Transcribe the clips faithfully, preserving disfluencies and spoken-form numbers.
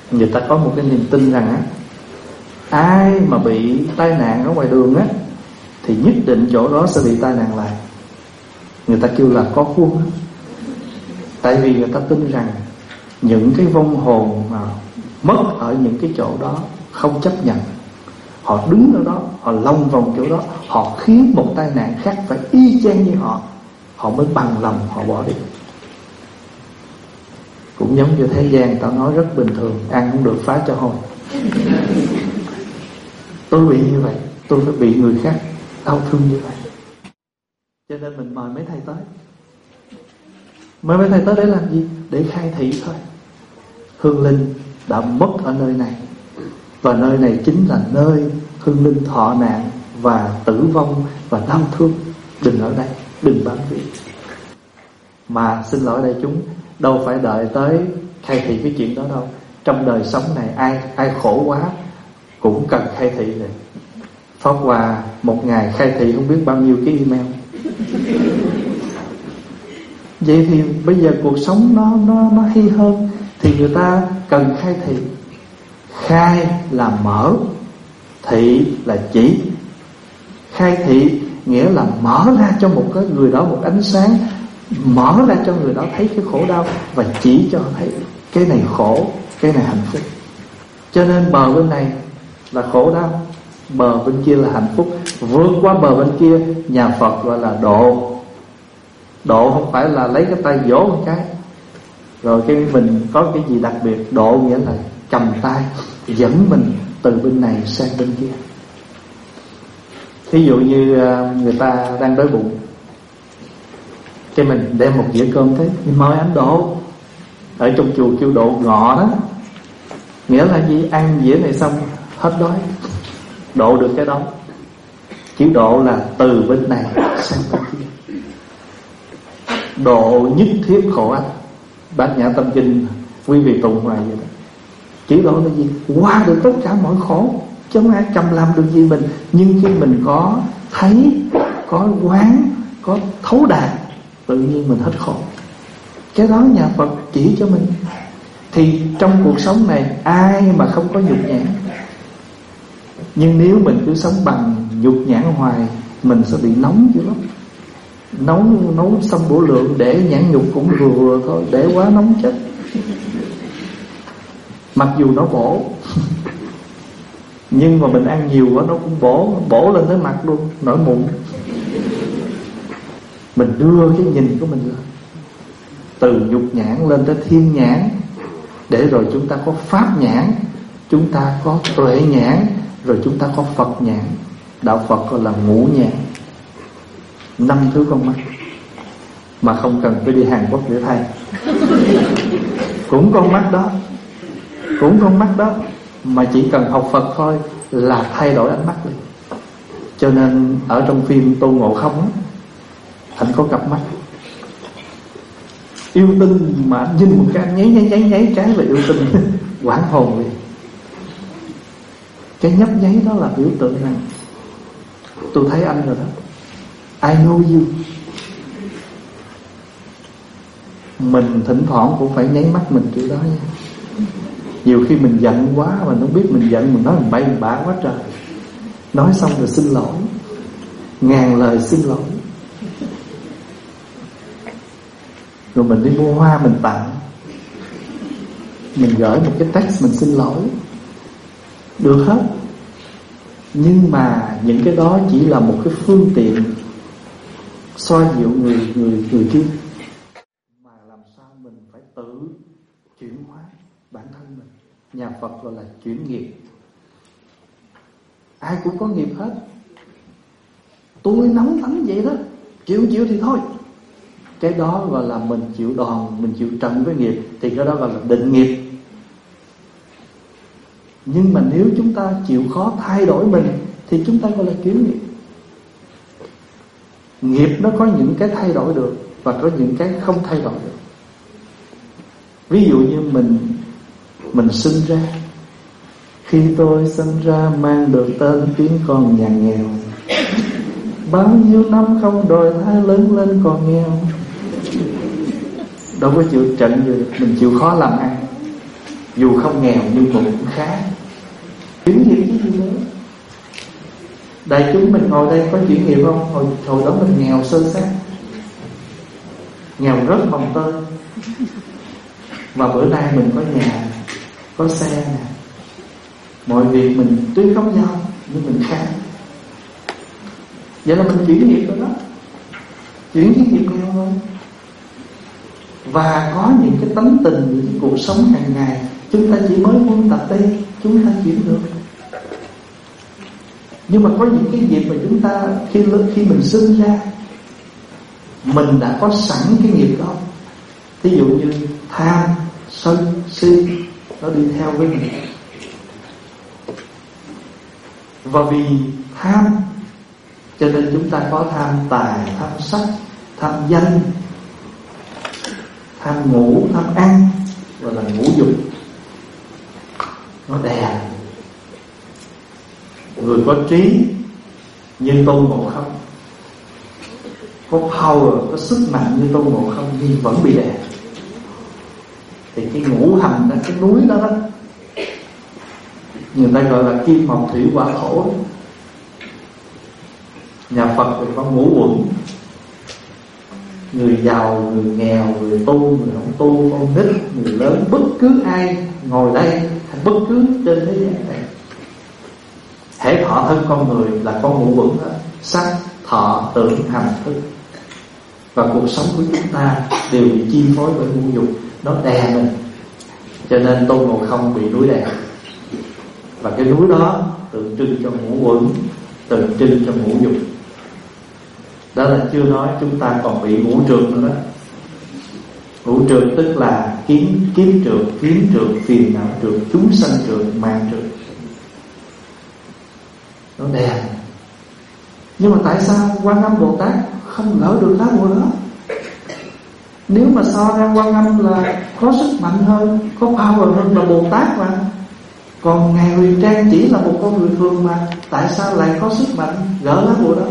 Người ta có một cái niềm tin rằng á, ai mà bị tai nạn ở ngoài đường á thì nhất định chỗ đó sẽ bị tai nạn lại. Người ta kêu là có khuôn. Tại vì người ta tin rằng những cái vong hồn mà mất ở những cái chỗ đó không chấp nhận, họ đứng ở đó, họ long vòng chỗ đó, họ khiến một tai nạn khác phải y chang như họ, họ mới bằng lòng họ bỏ đi. Cũng giống như thế gian tao nói rất bình thường, ăn không được phá cho hôi. Tôi bị như vậy, tôi phải bị người khác đau thương như vậy. Cho nên mình mời mấy thầy tới. Mời mấy thầy tới để làm gì? Để khai thị thôi. Hương linh đã mất ở nơi này, và nơi này chính là nơi hương linh thọ nạn và tử vong và đau thương. Đừng ở đây, đừng bám víu. Mà xin lỗi đại chúng, đâu phải đợi tới khai thị cái chuyện đó đâu. Trong đời sống này ai ai khổ quá cũng cần khai thị rồi. Pháp Hòa một ngày khai thị không biết bao nhiêu cái email. Vậy thì bây giờ cuộc sống nó nó nó hay hơn thì người ta cần khai thị. Khai là mở, thị là chỉ. Khai thị nghĩa là mở ra cho một cái người đó một ánh sáng, mở ra cho người đó thấy cái khổ đau và chỉ cho thấy cái này khổ, cái này hạnh phúc. Cho nên bờ bên này là khổ đau, bờ bên kia là hạnh phúc. Vượt qua bờ bên kia, nhà Phật gọi là độ. Độ không phải là lấy cái tay vỗ một cái rồi cái mình có cái gì đặc biệt. Độ nghĩa là cầm tay dẫn mình từ bên này sang bên kia. Ví dụ như người ta đang đói bụng, cái mình đem một dĩa cơm thế, mời anh độ. Ở trong chùa kêu độ ngọ đó. Nghĩa là gì? Ăn dĩa này xong hết đói, độ được cái đó. Chữ độ là từ bên này sang bên kia. Độ nhất thiết khổ ách. Bát Nhã Tâm Kinh quý vị tụng hoài vậy đó. Chữ độ là gì? Qua được tất cả mọi khổ, chứ không ai cầm làm được gì mình. Nhưng khi mình có thấy, có quán, có thấu đạt, tự nhiên mình hết khổ. Cái đó nhà Phật chỉ cho mình. Thì trong cuộc sống này ai mà không có nhục nhã. Nhưng nếu mình cứ sống bằng nhục nhã hoài, mình sẽ bị nóng dữ lắm. Nấu nấu xong bổ lượng để nhãn nhục cũng vừa vừa thôi, để quá nóng chết. Mặc dù nó bổ nhưng mà mình ăn nhiều quá nó cũng bổ, bổ lên tới mặt luôn, nổi mụn. Mình đưa cái nhìn của mình lên, từ nhục nhãn lên tới thiên nhãn, để rồi chúng ta có pháp nhãn, chúng ta có tuệ nhãn, rồi chúng ta có Phật nhãn. Đạo Phật gọi là ngũ nhãn, năm thứ con mắt. Mà không cần phải đi Hàn Quốc để thay. Cũng con mắt đó, cũng con mắt đó, mà chỉ cần học Phật thôi là thay đổi ánh mắt liền. Cho nên ở trong phim Tôn Ngộ Không á, anh có cặp mắt yêu tinh, mà anh nhìn một cái anh nháy nháy nháy nháy cái là yêu tinh. Quảng hồn liền. Cái nhấp nháy đó là biểu tượng rằng tôi thấy anh rồi đó, I know you. Mình thỉnh thoảng cũng phải nháy mắt mình kiểu đó nha. Nhiều khi mình giận quá, mà nó biết mình giận, mình nói mình bay mình bả quá trời. Nói xong rồi xin lỗi, ngàn lời xin lỗi. Rồi mình đi mua hoa mình tặng, mình gửi một cái text mình xin lỗi, được hết. Nhưng mà những cái đó chỉ là một cái phương tiện xoa dịu người người người kia, mà làm sao mình phải tự chuyển hóa bản thân mình. Nhà Phật gọi là chuyển nghiệp. Ai cũng có nghiệp hết. Tôi nóng tính vậy đó, chịu chịu thì thôi. Cái đó gọi là mình chịu đòn, mình chịu trận với nghiệp, thì cái đó gọi là định nghiệp. Nhưng mà nếu chúng ta chịu khó thay đổi mình thì chúng ta gọi là chuyển nghiệp. Nghiệp nó có những cái thay đổi được và có những cái không thay đổi được. Ví dụ như mình Mình sinh ra, khi tôi sinh ra mang được tên tiếng con nhà nghèo. Bao nhiêu năm không đòi tha lớn lên còn nghèo. Đâu có chịu trận gì, mình chịu khó làm ăn. Dù không nghèo nhưng cũng khá. Chuyển nghiệp chứ gì nữa. Đại chúng mình ngồi đây có chuyển nghiệp không? Hồi, hồi đó mình nghèo sơ sát, nghèo rất mồng tơi. Và bữa nay mình có nhà, có xe nè, mọi việc mình tuy không nhau nhưng mình khá. Vậy là mình chuyển nghiệp rồi đó. Chuyển cái nghiệp nghèo thôi. Và có những cái tánh tình, những cái cuộc sống hàng ngày chúng ta chỉ mới huân tập đây, chúng ta chuyển được. Nhưng mà có những cái nghiệp mà chúng ta khi khi mình sinh ra mình đã có sẵn cái nghiệp đó. Ví dụ như tham, sân, si, nó đi theo với mình. Và vì tham cho nên chúng ta có tham tài, tham sắc, tham danh, tham ngủ, tham ăn, gọi là ngũ dục. Nó đè. Người có trí như Tôn Ngộ Không, có power, có sức mạnh như Tôn Ngộ Không, nhưng vẫn bị đè. Thì cái ngũ hành đó, cái núi đó, đó người ta gọi là kim mộc thủy hỏa thổ. Nhà Phật thì có ngũ quẩn. Người giàu, người nghèo, người tu, người không tu, con nít, người lớn, bất cứ ai ngồi đây hay bất cứ trên thế gian này, hễ thọ thân con người là con ngũ quẩn đó. Sắc, thọ, tưởng, hành, thức. Và cuộc sống của chúng ta đều bị chi phối bởi ngũ dục. Nó đè mình. Cho nên Tôn Ngộ Không bị núi đè. Và cái núi đó tượng trưng cho ngũ quẩn, tượng trưng cho ngũ dục. Đó là chưa nói chúng ta còn bị ngũ trượt nữa đó. Ngũ trượt tức là kiến, kiến trượt, kiến trượt, phiền não trượt, chúng sanh trượt, mạng trượt. Nó đè. Nhưng mà tại sao Quan Âm Bồ Tát không gỡ được lá bùa đó? Nếu mà so ra Quan Âm là có sức mạnh hơn, có power hơn là Bồ Tát mà. Còn Ngài Huyền Trang chỉ là một con người thường mà. Tại sao lại có sức mạnh gỡ lá bùa đó?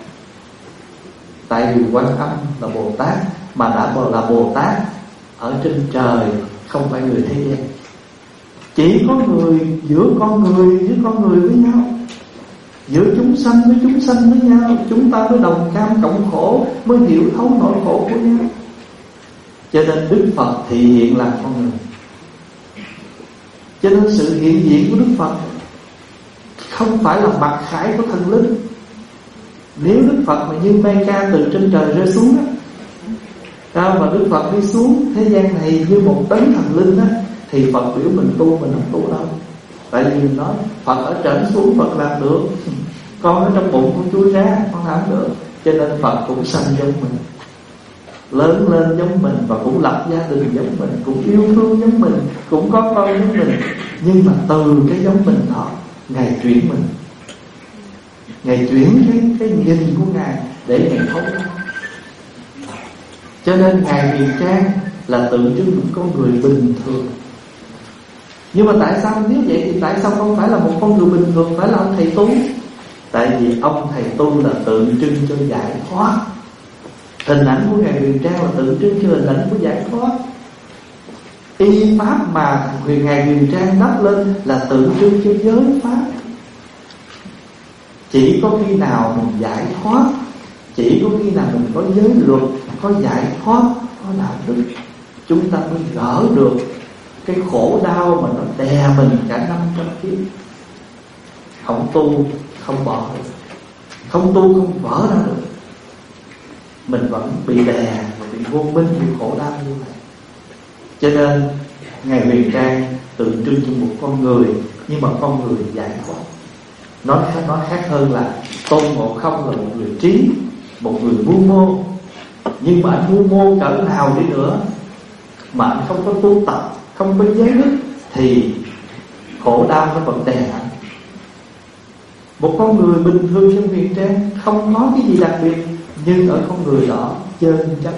Tại vì Quan Âm là Bồ Tát, mà đã là Bồ Tát ở trên trời, không phải người thế gian. Chỉ có người giữa con người với con người với nhau, giữa chúng sanh với chúng sanh với nhau, chúng ta mới đồng cam cộng khổ, mới hiểu thấu nỗi khổ của nhau. Cho nên Đức Phật thị hiện làm con người. Cho nên sự hiện diện của Đức Phật không phải là mặc khải của thần linh. Nếu Đức Phật mà như mây ca từ trên trời rơi xuống á, à, mà Đức Phật đi xuống thế gian này như một tấn thần linh á, thì Phật biểu mình tu, mình không tu đâu. Tại vì mình nói Phật ở trển xuống Phật làm được, con ở trong bụng con chui ra con làm được. Cho nên Phật cũng sanh giống mình, lớn lên giống mình, và cũng lập gia đình giống mình, cũng yêu thương giống mình, cũng có con giống mình. Nhưng mà từ cái giống mình đó Ngài chuyển mình, Ngài chuyển cái, cái nhìn của Ngài để Ngài thấu đáo. Cho nên Ngài Huyền Trang là tượng trưng một con người bình thường. Nhưng mà tại sao nếu vậy thì tại sao không phải là một con người bình thường, phải là ông thầy tu? Tại vì ông thầy tu là tượng trưng cho giải thoát. Hình ảnh của Ngài Huyền Trang là tượng trưng cho hình ảnh của giải thoát. Y pháp mà Huyền Ngài Huyền Trang đắp lên là tượng trưng cho giới pháp. Chỉ có khi nào mình giải thoát, chỉ có khi nào mình có giới luật, có giải thoát, có đạo đức, chúng ta mới gỡ được cái khổ đau mà nó đè mình cả năm trăm kiếp. Không tu không bỏ được, không tu không vỡ ra được, mình vẫn bị đè, bị vô minh, bị khổ đau như vậy. Cho nên Ngài Huyền Trang tượng trưng cho một con người, nhưng mà con người giải thoát. Nói khác, nói khác hơn là Tôn Ngộ Không là một người trí, một người mưu mô. Nhưng mà anh mưu mô cỡ nào đi nữa mà anh không có tu tập, không có giới đức, thì khổ đau nó vẫn đè anh. Một con người bình thường trong Huyền Trang không có cái gì đặc biệt, nhưng ở con người đó chân chất,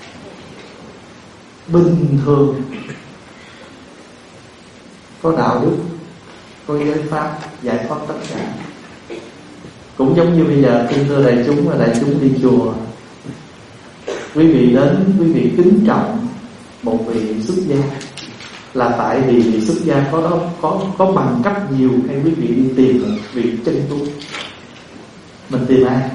bình thường, có đạo đức, có giới pháp, giải thoát tất cả. Cũng giống như bây giờ khi thưa đại chúng và đại chúng đi chùa, quý vị đến, quý vị kính trọng một vị xuất gia, là tại vì vị xuất gia có đó có có bằng cấp nhiều, hay quý vị đi tìm một vị chân tu? Mình tìm ai?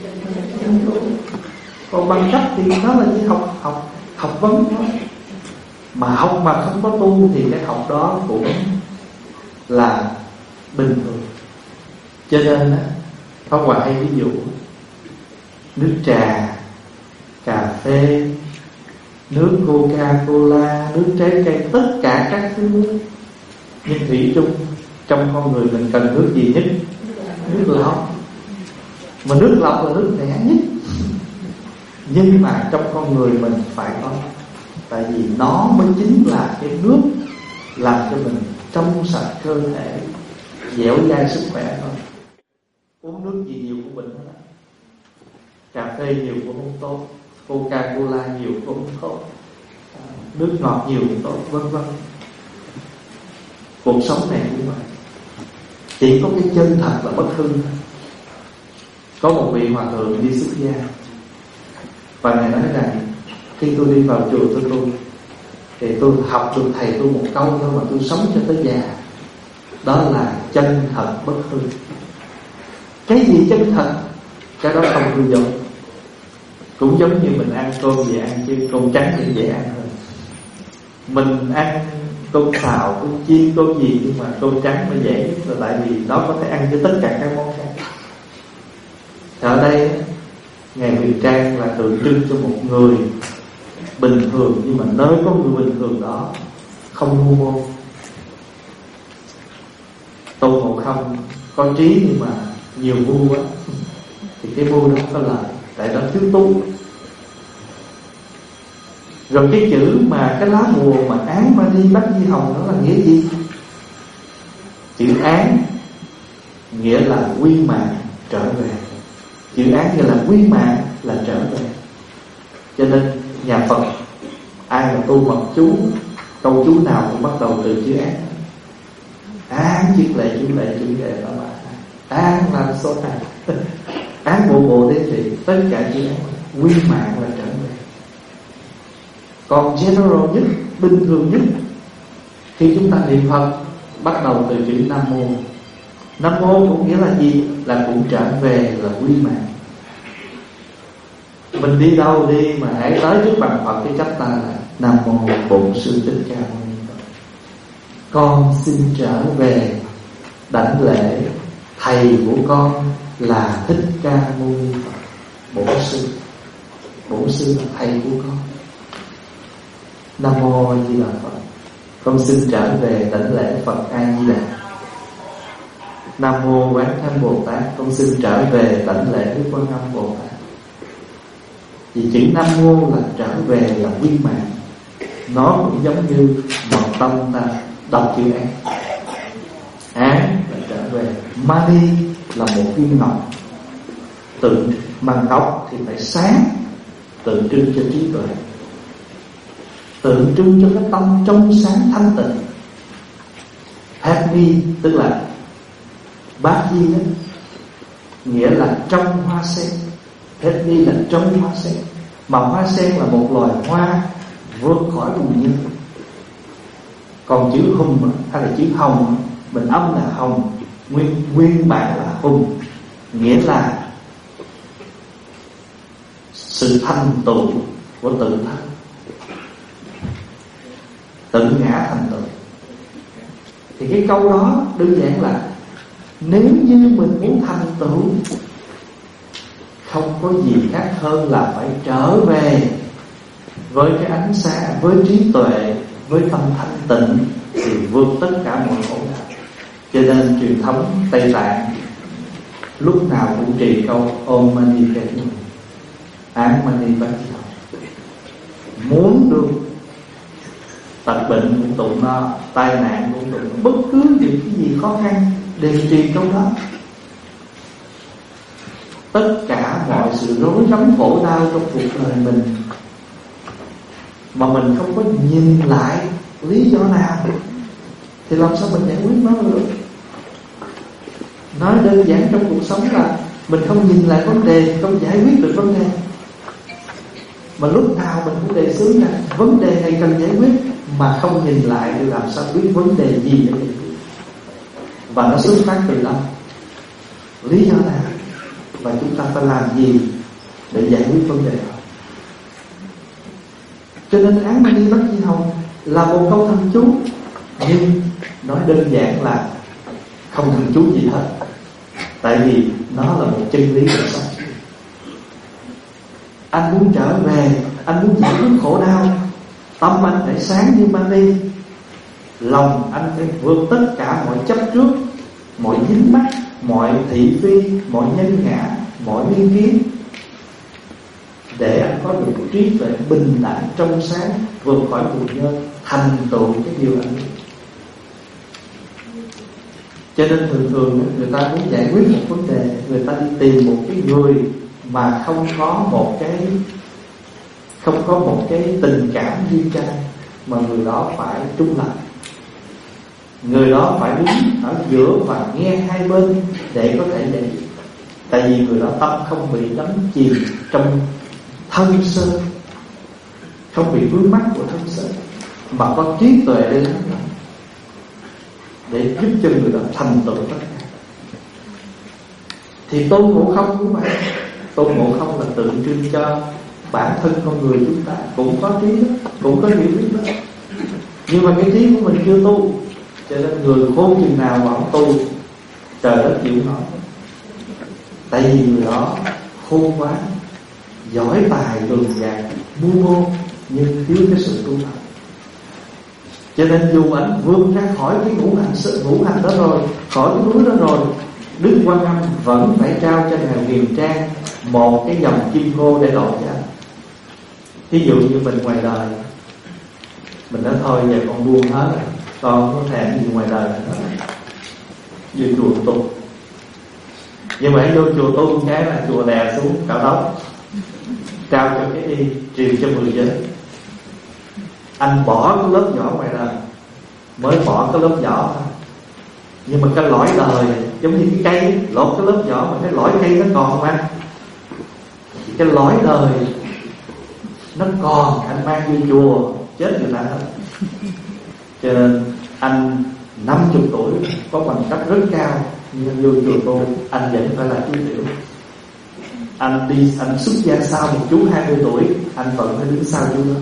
Còn bằng cấp thì nó là chỉ học học học vấn thôi. Mà học mà không có tu thì cái học đó cũng là bình thường. Cho nên á, Pháp Hòa hay ví dụ nước trà, cà phê, nước Coca-Cola, nước trái cây, tất cả các thứ nước, nhưng thủy chung trong con người mình cần nước gì nhất? Nước lọc. Mà nước lọc là nước rẻ nhất, nhưng mà trong con người mình phải có, tại vì nó mới chính là cái nước làm cho mình trong sạch cơ thể, dẻo dai sức khỏe thôi. Uống nước gì nhiều cũng bệnh hết. Cà phê nhiều cũng không tốt, Coca-Cola nhiều cũng không tốt, nước ngọt nhiều cũng tốt, vân vân. Cuộc sống này cũng vậy, chỉ có cái chân thật là bất hư. Có một vị hòa thượng đi xuất gia, và ngài nói rằng khi tôi đi vào chùa tôi tu thì tôi học được thầy tôi một câu thôi mà tôi sống cho tới già, đó là chân thật bất hư. Cái gì chân thật, cái đó không hư dối. Cũng giống như mình ăn cơm về ăn chứ cơm trắng thì dễ ăn hơn. Mình ăn cơm xào, cơm chiên, cơm gì, nhưng mà cơm trắng mới dễ nhất là tại vì nó có thể ăn với tất cả các món khác. Ở đây Ngài Huyền Trang là tượng trưng cho một người bình thường, nhưng mà nơi có người bình thường đó không ngu mô. Tôn Ngộ Không có trí nhưng mà nhiều ngu quá thì cái ngu đó không có lợi, tại đó thiếu tu. Rồi cái chữ mà cái lá bùa mà án mani bách di hồng đó là nghĩa gì? Chữ án nghĩa là quy mạng trở về. Chữ án nghĩa là quy mạng là trở về. Cho nên nhà Phật ai mà tu mật chú, câu chú nào cũng bắt đầu từ chữ án. Án chiết lệ chú lệ chú lệ đó mà án làm số này án bộ bộ thế thì tất cả chữ án quy mạng là trở về. Còn general nhất, bình thường nhất, khi chúng ta niệm Phật bắt đầu từ chữ Nam Mô. Nam Mô cũng nghĩa là gì? Là cũng trở về, là quy mạng. Mình đi đâu đi mà hãy tới trước bàn Phật cái cách ta là Nam Mô Bổn Sư Thích Ca Mâu Ni Phật. Con xin trở về đảnh lễ thầy của con là Thích Ca Mâu Ni Phật. Bổn Sư, Bổn Sư là thầy của con. Nam Mô A Di Đà Phật. Con xin trở về đảnh lễ Phật A Di Đà. Nam Mô Quán Thâm Bồ Tát. Con xin trở về đảnh lễ Đức Quan Âm Bồ Tát. Vì chữ Nam Mô là trở về, là quy mạng. Nó cũng giống như mật tâm ta đọc chữ án. Án là trở về. Mani là một viên ngọc. Tượng bằng ngọc thì phải sáng, tượng trưng cho trí tuệ, tượng trưng cho cái tâm trong sáng thanh tịnh. Happy tức là bát di đó, nghĩa là trong hoa sen. Happy là trong hoa sen. Mà hoa sen là một loài hoa vượt khỏi bùn nhơ. Còn chữ hùng hay là chữ hồng, mình âm là hồng, nguyên nguyên bản là hùng, nghĩa là sự thành tựu của tự thân, tự ngã thành tựu. Thì cái câu đó đơn giản là nếu như mình muốn thành tựu, không có gì khác hơn là phải trở về với cái ánh sáng, với trí tuệ, với tâm thanh tịnh thì vượt tất cả mọi khổ đau. Cho nên truyền thống Tây Tạng lúc nào cũng trì câu Om Mani Padme, Án Mani Padme. Muốn được tật bệnh cũng tụng nó, tai nạn cũng tụng nó, bất cứ những cái gì khó khăn đều trì câu đó. Tất cả mọi sự rối rắm khổ đau trong cuộc đời mình mà mình không có nhìn lại lý do nào thì làm sao mình giải quyết nó được? Nói đơn giản trong cuộc sống là mình không nhìn lại vấn đề, không giải quyết được vấn đề. Mà lúc nào mình cũng đề xướng rằng vấn đề này cần giải quyết, mà không nhìn lại thì làm sao biết vấn đề gì để giải quyết. Và nó xuất phát từ đâu, lý do nào, và chúng ta phải làm gì để giải quyết vấn đề đó. Cho nên Án Mani Bát Di Hồng là một câu thần chú, nhưng nói đơn giản là không thần chú gì hết, tại vì nó là một chân lý của sống. Anh muốn trở về, anh muốn giải quyết khổ đau, tâm anh phải sáng như ban đi, lòng anh phải vượt tất cả mọi chấp trước, mọi dính mắc, mọi thị phi, mọi nhân ngã, mọi nguyên kiến, để anh có được trí tuệ bình đẳng trong sáng, vượt khỏi buồn nhân, thành tựu cái điều anh muốn. Cho nên thường thường người ta muốn giải quyết một vấn đề, người ta đi tìm một cái người mà không có một cái không có một cái tình cảm duyên trai, mà người đó phải trung lập, người đó phải đứng ở giữa và nghe hai bên để có thể giải quyết. Tại vì người đó tâm không bị đắm chìm trong thân sơ, không bị vướng mắc của thân sơ, mà có trí tuệ để lắng nghe, để giúp cho người đó thành tựu tất cả. Thì Tôn Ngộ Không cũng vậy. Tôn Ngộ Không là tượng trưng cho bản thân con người chúng ta cũng có trí đó, cũng có hiểu biết đó, nhưng mà cái trí của mình chưa tu. Cho nên người khôn chừng nào mà không tu, trời đất chịu nổi. Tại vì người đó khôn quá, giỏi tài lường gạt, mưu mô, nhưng thiếu cái sự tu tập. Cho nên dù anh vượt ra khỏi cái ngũ hành ngũ hành đó rồi, khỏi cái núi đó rồi, Đức Quan Âm vẫn phải trao cho Ngài Huyền Trang một cái dòng kim cô để độ cho anh. Ví dụ như mình ngoài đời, mình nói thôi giờ con buông hết rồi, con không có thèm gì ngoài đời nữa, vô chùa tu. Nhưng mà vô chùa tu cái là chùa đè xuống cạo tóc, trao cho cái y, truyền cho mười giới. Anh bỏ cái lớp vỏ ngoài đời, mới bỏ cái lớp vỏ thôi, nhưng mà cái lõi đời giống như cái cây, lột cái lớp vỏ mà cái lõi cây nó còn không anh? Cái lõi đời nó còn, anh mang vô chùa chết người ta hết. Cho nên anh năm mươi tuổi có bằng cấp rất cao, nhưng vô chùa tu anh vẫn phải là chú tiểu. Anh đi, anh xuất gia sau một chú hai mươi tuổi, anh vẫn phải đứng sau chú đó.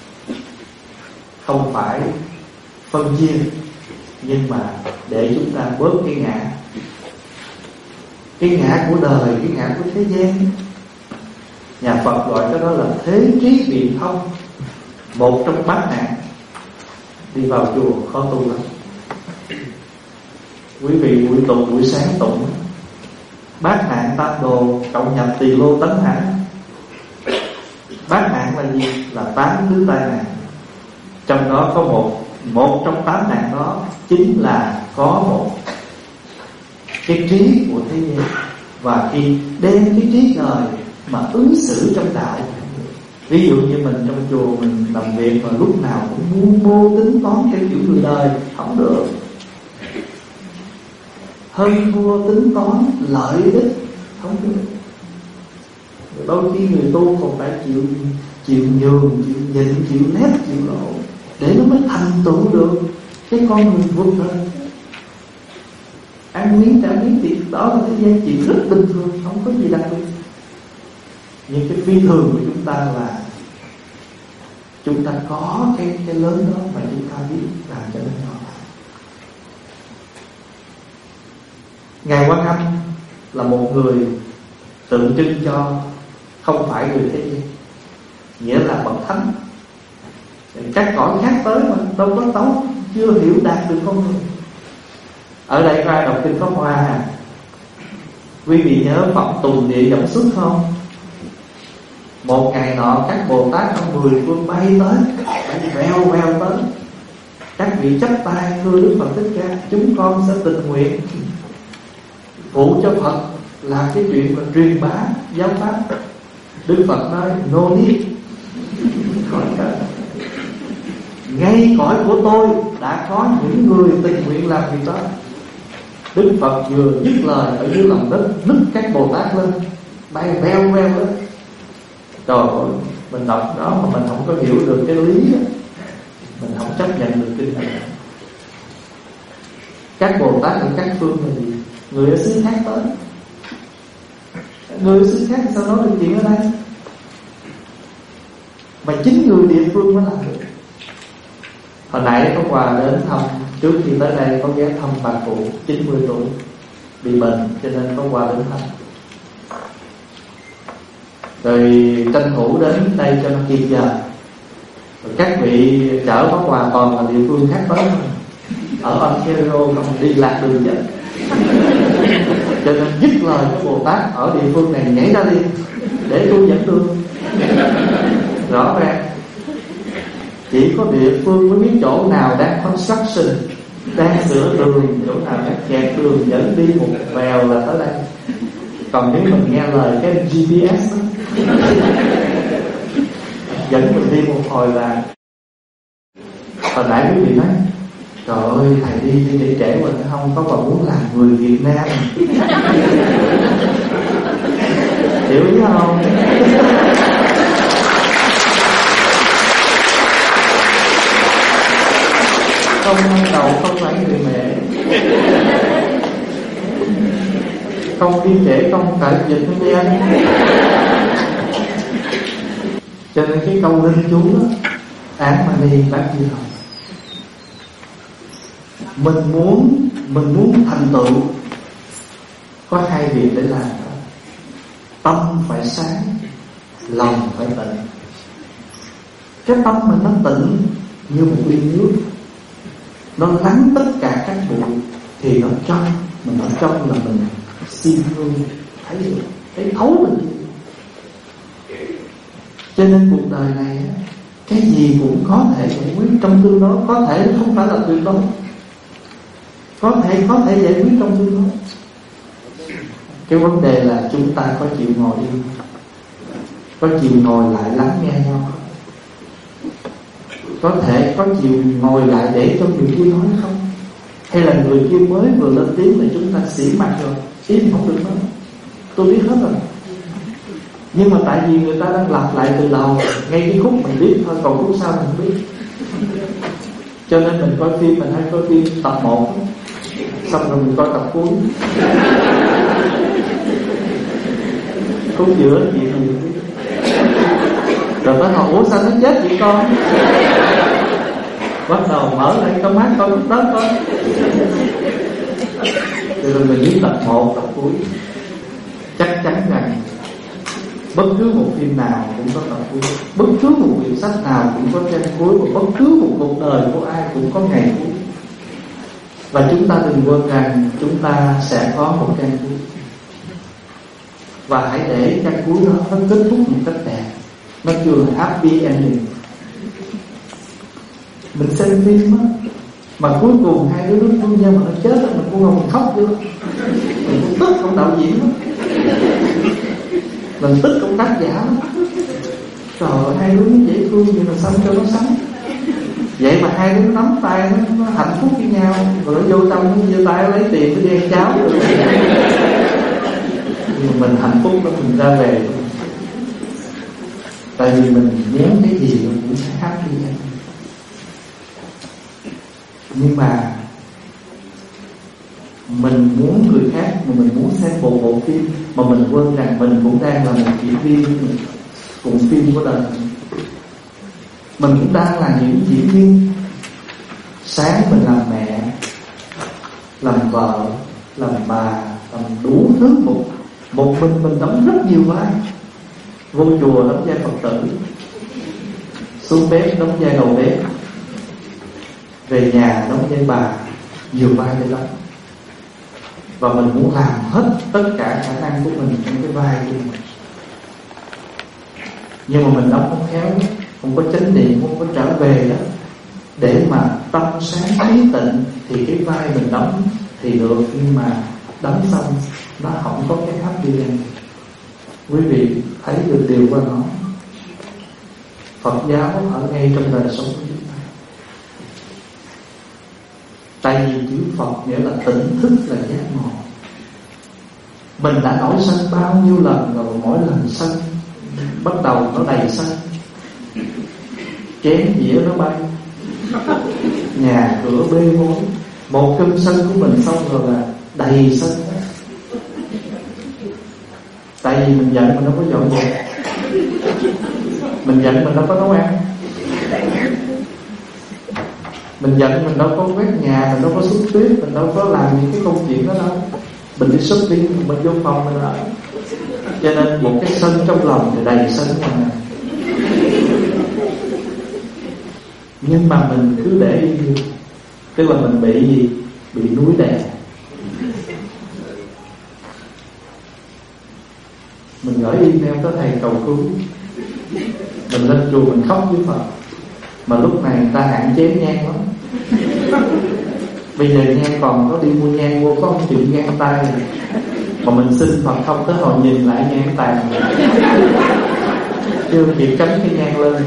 Không phải phân chia, nhưng mà để chúng ta bớt cái ngã, cái ngã của đời, cái ngã của thế gian. Nhà Phật gọi cái đó là thế trí biện thông, một trong bát nạn. Đi vào chùa khó tu lắm. Quý vị buổi tụng, buổi sáng tụng bát nạn tam đồ cộng nhập tỳ lô tấn hạnh. Bát nạn là gì? Là tám thứ tai nạn. Trong đó có một Một trong tám nạn đó chính là có một cái trí của thế gian. Và khi đem cái trí đời mà ứng xử trong đạo, ví dụ như mình trong chùa mình làm việc mà lúc nào cũng mưu mô tính toán theo kiểu người đời, không được. Hơn thua tính toán lợi ích, không được. Đôi khi người tu còn phải chịu chịu nhường, chịu nhịn, chịu nép, chịu lộ, để nó mới thành tựu được cái con người vượt lên. Ăn miếng trả miếng thì đó là thế gian chuyện rất bình thường, không có gì đặc biệt. Nhưng cái phi thường của chúng ta là chúng ta có cái cái lớn đó mà chúng ta biết làm cho nó nhỏ. Ngài Quan Âm là một người tượng trưng cho không phải người thế gian, nghĩa là bậc thánh. Các cõi khác tới mà đâu có tấu, chưa hiểu đạt được con người. Ở đây có ai đọc kinh Pháp Hoa à? Quý vị nhớ Phật Tùng Địa Dõng Xuất không? Một ngày nọ các Bồ Tát trong mười phương bay tới, bay veo veo tới. Các vị chắp tay thưa Đức Phật Thích Ca, chúng con sẽ tình nguyện phụ cho Phật làm cái chuyện mà truyền bá giáo pháp. Đức Phật nói no need, khỏi cần. Ngay cõi của tôi đã có những người tình nguyện làm việc đó. Đức Phật vừa dứt lời, ở dưới lòng đất nứt các Bồ Tát lên, bay veo veo lên. Trời ơi, mình đọc đó mà mình không có hiểu được cái lý đó, mình không chấp nhận được kinh này. Các Bồ Tát ở các phương là gì? Người ở xứ khác tới. Người ở xứ khác sao nói được chuyện ở đây? Mà chính người địa phương mới làm được. Hồi nãy có quà đến thăm, trước khi tới đây có ghé thăm bà cụ chín mươi tuổi bị bệnh, cho nên có quà đến thăm. Rồi tranh thủ đến đây cho nó kịp giờ. Rồi các vị chở có quà còn là địa phương khác tới không? Ở Ontario không đi lạc đường vậy. Cho nên dứt lời cái Bồ Tát ở địa phương này nhảy ra đi để tôi dẫn đường. Rõ ràng chỉ có địa phương mới biết chỗ nào đang construction, đang sửa đường, chỗ nào đang kẹt đường dẫn đi một vèo là tới đây. Còn nếu mình nghe lời cái G P S đó, dẫn mình đi một hồi là hồi nãy quý vị nói trời ơi thầy đi đi để trễ mình không có còn muốn làm người Việt Nam. Hiểu ý không? Không ban đầu không phải người mẹ, không đi trễ không tại dịch với em. Cho nên cái câu linh chú đó, án mà đi bác gì không? Mình muốn mình muốn thành tựu có hai việc để làm đó. Tâm phải sáng, lòng phải tịnh. Cái tâm mình nó tịnh như một ly nước, nó lắng tất cả các bụi thì nó trong, mình ở trong là mình siêu hương, thấy được, thấy thấu mình. Cho nên cuộc đời này cái gì cũng có thể giải quyết trong tương đối, có thể không phải là tuyệt đối, có thể có thể giải quyết trong tương đối. Cái vấn đề là chúng ta có chịu ngồi đi, có chịu ngồi lại lắng nghe nhau, có thể có chịu ngồi lại để cho người kia nói không, hay là người kia mới vừa lên tiếng mà chúng ta xỉ mặt rồi im không được nói. Tôi biết hết rồi, nhưng mà tại vì người ta đang lặp lại từ đầu, ngay cái khúc mình biết thôi, còn khúc sau mình không biết. Cho nên mình coi phim, mình hay coi phim tập một, xong rồi mình coi tập cuối. Khúc giữa chuyện gì biết. Rồi mới hỏi ủa sao nó chết vậy con? Bắt đầu mở lên con mắt coi khúc đó coi. Rồi mình biết tập một, tập cuối. Chắc chắn rằng bất cứ một phim nào cũng có tập cuối, bất cứ một quyển sách nào cũng có trang cuối, và bất cứ một cuộc đời của ai cũng có ngày cuối. Và chúng ta đừng quên rằng chúng ta sẽ có một trang cuối, và hãy để trang cuối đó nó kết thúc một cách đẹp, nó chưa là happy ending. Mình xem phim á, mà cuối cùng hai đứa đứa thương nhau mà nó chết á, mình cũng không, mình khóc chưa, mình cũng tức con đạo diễn đó, mình tức công tác giả đó. Trời ơi, hai đứa nó dễ thương nhưng mà sao cho nó sống. Vậy mà hai đứa nắm tay nó, nó hạnh phúc với nhau, rồi nó vô trong nó giơ tay lấy tiền nó đi ăn cháo rồi. Nhưng mà mình hạnh phúc đó, mình ra về, tại vì mình muốn cái gì mình cũng sẽ happy như vậy. Nhưng mà mình muốn người khác, mà mình muốn xem một bộ phim, mà mình quên rằng mình cũng đang là một diễn viên cùng phim của đời mình. Mình cũng đang là những diễn viên. Sáng mình làm mẹ, làm vợ, làm bà, làm đủ thứ. Một, một mình mình đóng rất nhiều vai. Vô chùa đóng vai Phật tử, xuống bếp đóng vai đầu bếp, về nhà đóng vai bà, nhiều vai để đóng. Và mình muốn làm hết tất cả khả năng của mình trong cái vai của mình. Nhưng mà mình đóng không khéo, không có chánh niệm, không có trở về đó, để mà tâm sáng trí tịnh, thì cái vai mình đóng thì được. Nhưng mà đóng xong nó không có cái happy ending. Quý vị thấy được điều qua nó. Phật giáo ở ngay trong đời sống của chúng ta. Tại vì chữ Phật nghĩa là tỉnh thức, là giác ngộ. Mình đã nổi sân bao nhiêu lần rồi, mỗi lần sân bắt đầu nó đầy sân, chén dĩa nó bay, nhà cửa bê bối, một cơm sân của mình xong rồi là đầy sân. Tại vì mình giận mình đâu có dọn dẹp, mình giận mình đâu có nấu ăn, mình giận mình đâu có quét nhà, mình đâu có xúc tuyết, mình đâu có làm những cái công chuyện đó đâu. Mình đi shopping, mình vô phòng mình ở. Cho nên một cái sân trong lòng thì đầy sân mà. Nhưng mà mình cứ để đi, tức là mình bị gì? Bị núi đè. Mình gửi email tới thầy cầu cứu, mình lên chùa mình khóc với Phật, mà lúc này người ta hạn chế nhang lắm. Bây giờ nhang còn có đi mua nhang, mua có không chịu nhang tay, mà mình xin Phật không tới hồi nhìn lại nhang tàn, chưa kịp cắm cái nhang lên.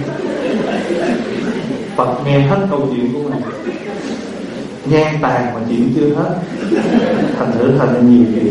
Phật nghe hết câu chuyện của mình, nhang tàn mà chuyện chưa hết, thành thử thành là nhiều chuyện.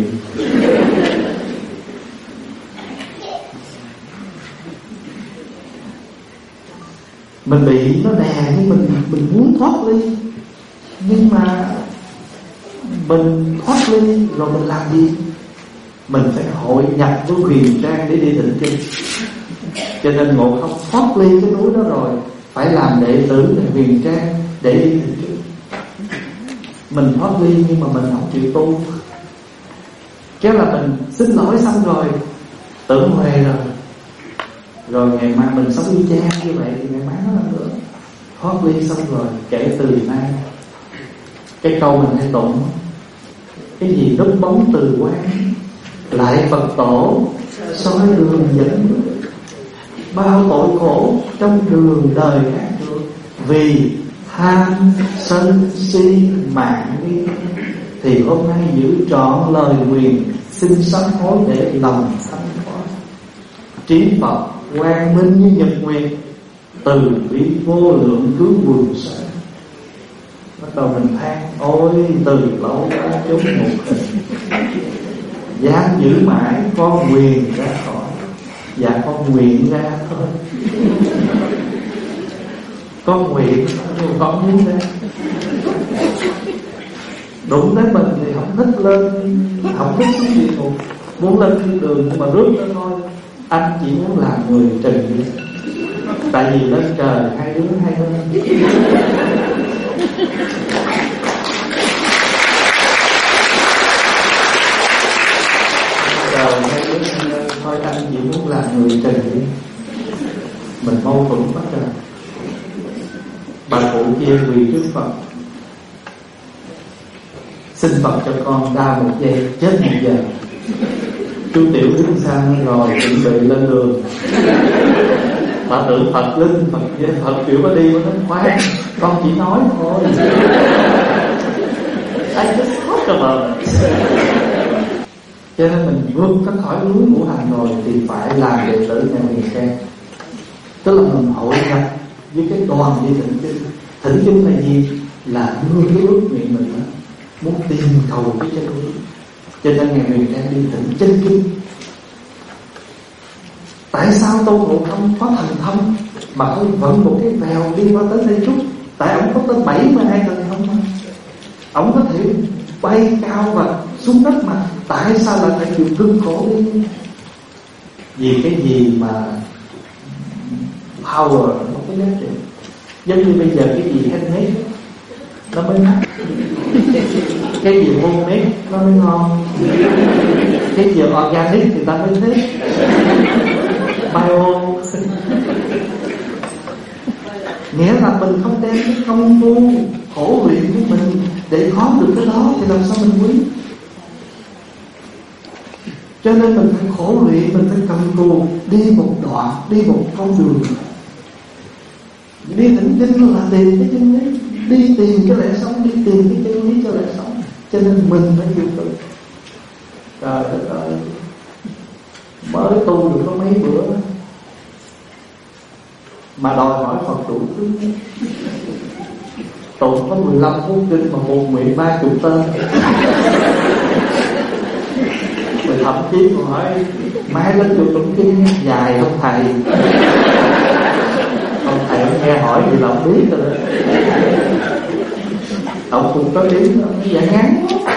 Mình bị nó đè nhưng mình mình muốn thoát ly, nhưng mà mình thoát ly rồi mình làm gì? Mình phải hội nhập với huyền trang để đi tịnh kinh. Cho nên Ngộ Không thoát ly cái núi đó rồi, phải làm đệ tử để huyền trang để đi tịnh kinh. Mình thoát ly nhưng mà mình không chịu tu, kéo là mình xin lỗi xong rồi tưởng huề rồi, rồi ngày mai mình sống y chang như vậy thì ngày mai nó làm nữa. Thoát ly xong rồi kể từ nay, cái câu mình hay tụng cái gì núp bóng từ quan, lại Phật tổ soi đường dẫn, bao tội khổ trong đường đời khác được, vì tham sân si mạng nghi. Thì hôm nay giữ trọn lời nguyền, xin sám hối để lòng thanh thoát. Trí Phật quang minh như nhật nguyệt, từ bi vô lượng cứu quần sở. Bắt đầu mình than, ôi từ lâu đã chốn một hình, dám giữ mãi con quyền ra khỏi. Dạ con nguyện ra thôi, con nguyện nhưng con muốn ra. Đụng đến mình thì không thích lên, không thích xuống địa ngục, muốn lên thiên đường nhưng mà rước ra thôi. Anh chỉ muốn làm người trần, tại vì lên trời hai đứa hai bên. Trời hai đứa hai bên thôi, anh chỉ muốn làm người trần đi. Mình mâu thuẫn quá trời. Bà cụ kia quỳ trước Phật, xin Phật cho con đau một giây, chết một giờ. Chú Tiểu đứng sang rồi chuẩn bị lên đường. Bà tưởng Phật linh, Phật với Phật kiểu có đi, nó nói khoan, con chỉ nói thôi. I just talk about it. Cho nên mình vượt ra khỏi núi ngũ hành rồi thì phải làm đệ tử nhà huyền trang. Tức là mình hội nhập với cái đoàn đi thỉnh kinh. Thỉnh kinh là gì? Là đưa cái ước nguyện mình đó, muốn tìm cầu cái chân lý. Cho nên ngày huyền trang đi thỉnh chân kinh. Tại sao Tôn Ngộ Không có thần thông mà ông vận một cái vèo đi qua tới đây chút? Tại ông có tới bảy mươi hai thần thông mà. Ông có thể bay cao và xuống đất mà. Tại sao lại phải chịu cưng khổ đi? Vì cái gì mà power nó có giá trị. Giống như bây giờ cái gì handmade nó mới mắc, cái gì homemade nó mới ngon, cái gì organic thì ta mới thích. Bio nghĩa là mình không đem cái công phu khổ luyện của mình để có được cái đó thì làm sao mình quý. Cho nên mình phải khổ luyện, mình phải cần cù đi một đoạn, đi một con đường. Đi thỉnh kinh là tìm cái chân lý, đi tìm cái lẽ sống, đi tìm cái chân lý cho lẽ sống. Cho nên mình phải chịu tự. Trời đất ơi, mới tu được có mấy bữa mà đòi hỏi Phật đủ thứ. Tụng có mười lăm phút kinh mà một miệng ba chục tên. Rồi thậm chí còn hỏi mai lên chùa tụng kinh dài không thầy? Không thầy không nghe hỏi thì là ông biết rồi đó. Ông cũng có tiếng nó dạ ngắn quá.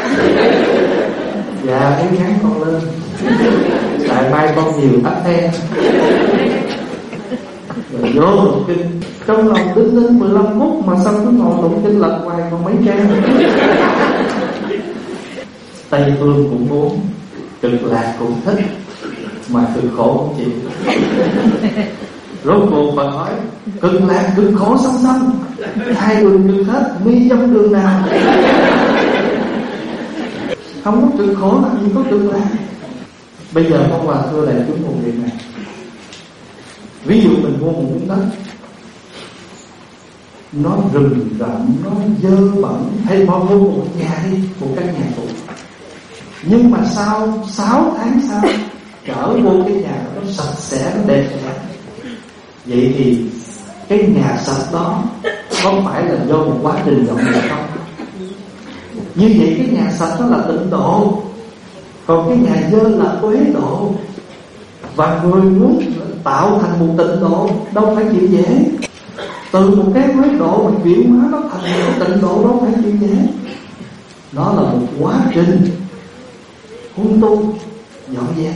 Dạ cái ngắn con lên, tại mai con nhiều thắt then. Rồi vô tụng kinh, trong lòng đứng đến mười lăm phút mà sao cứ ngồi tụng kinh lật hoài còn mấy trang. Tây phương cũng muốn, cực lạc cũng thích, mà cực khổ cũng chịu. Rốt cuộc Phật hỏi, cực lạc cực khổ song song, hai đường cực hết, mi trong đường nào? Không có cực khổ làm gì có cực lạc. Bây giờ Pháp Hòa thưa đại chúng một việc này. Ví dụ mình mua một miếng đất, nó rừng rậm, nó dơ bẩn, hay bao mua một nhà đi, một căn nhà cũ. Nhưng mà sau sáu tháng sau trở vô cái nhà nó sạch sẽ, nó đẹp đẽ. Vậy thì cái nhà sạch đó không phải là do một quá trình dọn dẹp không? Như vậy cái nhà sạch đó là tịnh độ, còn cái nhà dơ là uế độ. Và người muốn tạo thành một tịnh độ đâu phải chuyện dễ. Từ một cái uế độ mình chuyển hóa nó thành một cái tịnh độ đâu phải chuyện dễ. Nó là một quá trình huân tu dọn dẹp.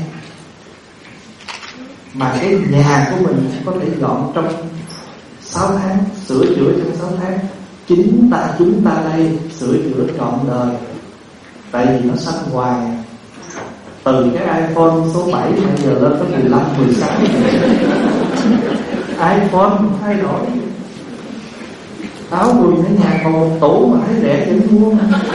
Mà cái nhà của mình có thể dọn trong sáu tháng, sửa chữa trong sáu tháng. Chính ta chúng ta đây sửa chữa trọn đời. Tại vì nó sanh hoài. Từ cái iPhone số bảy bây giờ lên tới mười lăm, mười sáu iPhone thay đổi. Áo quần ở nhà còn một tủ mà thấy đẹp vẫn mua.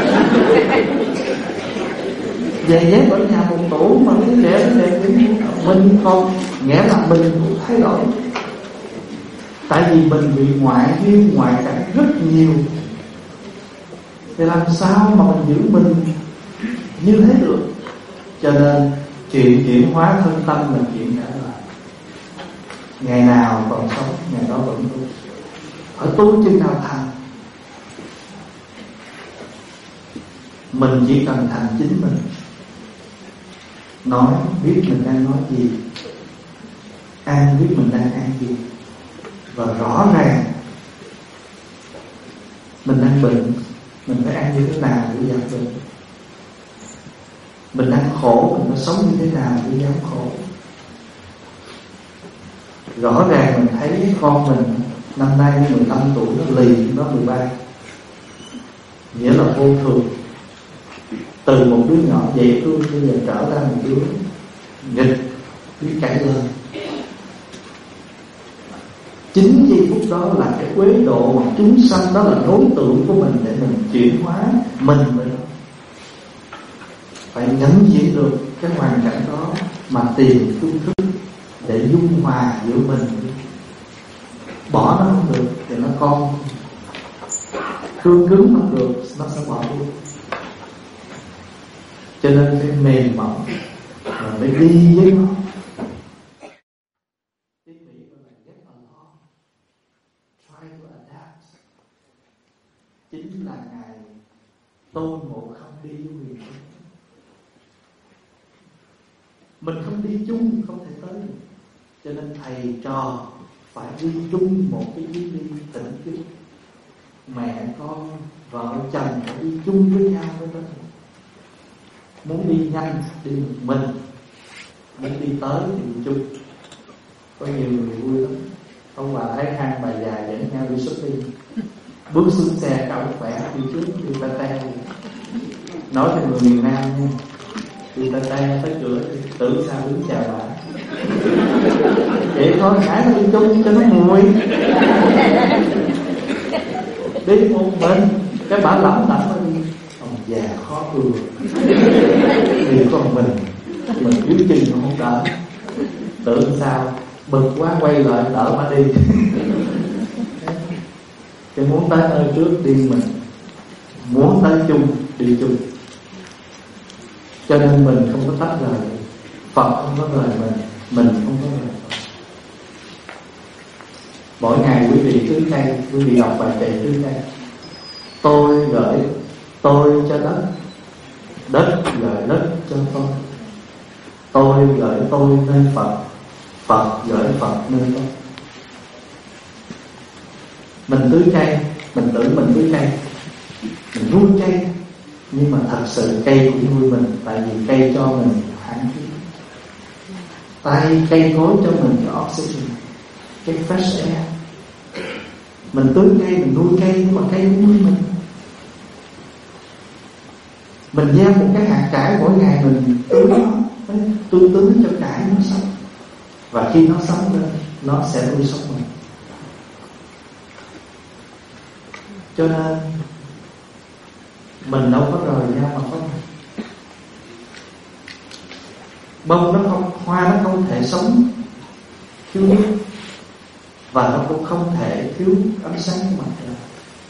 Giày dép ở nhà một tủ mà thấy đẹp đẹp vẫn mua. Mình còn nghĩa là mình cũng thay đổi. Tại vì mình bị ngoại duyên ngoại cảnh rất nhiều. Thì làm sao mà mình giữ mình như thế được? Cho nên chuyện chuyển hóa thân tâm là chuyện cả đời. Ngày nào còn sống, ngày đó vẫn tu. Phải tu chừng nào thành. Mình chỉ cần thành chính mình. Nói biết mình đang nói gì, ăn biết mình đang ăn gì. Và rõ ràng mình đang bệnh, mình phải ăn như thế nào để giảm bệnh. Mình đang khổ, mình phải sống như thế nào để giảm khổ. Rõ ràng mình thấy con mình năm nay mười lăm tuổi, nó lì, nó mười ba, nghĩa là vô thường. Từ một đứa nhỏ dễ thương bây giờ trở ra một đứa nghịch, biết cãi lên. Chính giây phút đó là cái quế độ mà chúng sanh, đó là đối tượng của mình để mình chuyển hóa mình mình phải nhận diện được cái hoàn cảnh đó mà tìm phương thức để dung hòa giữa mình. Bỏ nó không được thì nó con, cương cứng không được nó sẽ bỏ luôn. Cho nên phải mềm mỏng và phải đi với nó. Chính là Ngài Tôn Ngộ Không đi với huyền Phật. Mình không đi chung không thể tới được. Cho nên thầy trò phải đi chung một cái chuyến đi tịnh chung. Mẹ con, vợ chồng phải đi chung với nhau mới tới. Muốn đi nhanh đi một mình, muốn đi tới thì đi chung. Có nhiều người vui lắm. Ông bà thấy hai bà già dẫn nhau đi shopping, bước xuống xe cậu khỏe đi trước đi ta te. Nói cho người miền Nam nha, đi ta te tới cửa tưởng sao đứng chào bà. Vậy thôi hãy nó đi chung cho nó mùi. Đi một mình cái bà lẩm lẩm đi. Ông già khó ưa. Thì con mình mình dưới chân nó không đỡ. Tưởng sao bực quá quay lại đỡ bà đi. Cái muốn tới nơi trước đi mình, muốn tới chung đi chung. Cho nên mình không có tách rời, Phật không có rời mình, mình không có rời Phật. Mỗi ngày quý vị cứ đây, quý vị đọc bài kệ cứ đây. Tôi gửi tôi cho đất, đất gửi đất cho tôi. Tôi gửi tôi nơi Phật, Phật gửi Phật nơi tôi. Mình tưới cây, mình tưởng mình tưới cây, mình nuôi cây, nhưng mà thật sự cây cũng nuôi mình. Tại vì cây cho mình khoảng khí, tay cây cối cho mình cái oxygen, cái fresh air. Mình tưới cây, mình nuôi cây, nhưng mà cây cũng nuôi mình. Mình gieo một cái hạt cải mỗi ngày, mình tưới nó, tưới tưới cho cải nó sống. Và khi nó sống lên, nó sẽ nuôi sống mình. Cho nên mình đâu có rời nhau mà có mình. Bông nó không, hoa nó không thể sống thiếu nước, và nó cũng không thể thiếu ánh sáng của mặt trời.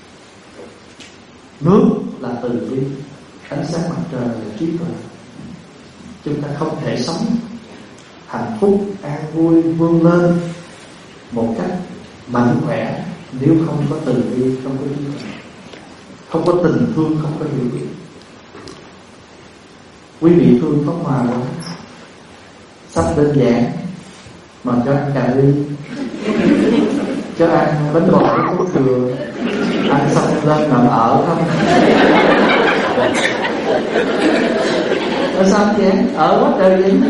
Nước là từ bi, ánh sáng mặt trời là trí tuệ. Chúng ta không thể sống hạnh phúc, an vui, vươn lên một cách mạnh khỏe nếu không có từ bi, không có trí tuệ, không có tình thương, không có hiểu biết. Quý vị thương Pháp Hòa quá, sắp đơn giản mà cho ăn cà ri, cho ăn bánh bò với cốt dừa, ăn xong lên nằm ở không? Ở sao vậy? Ở quá trời vậy.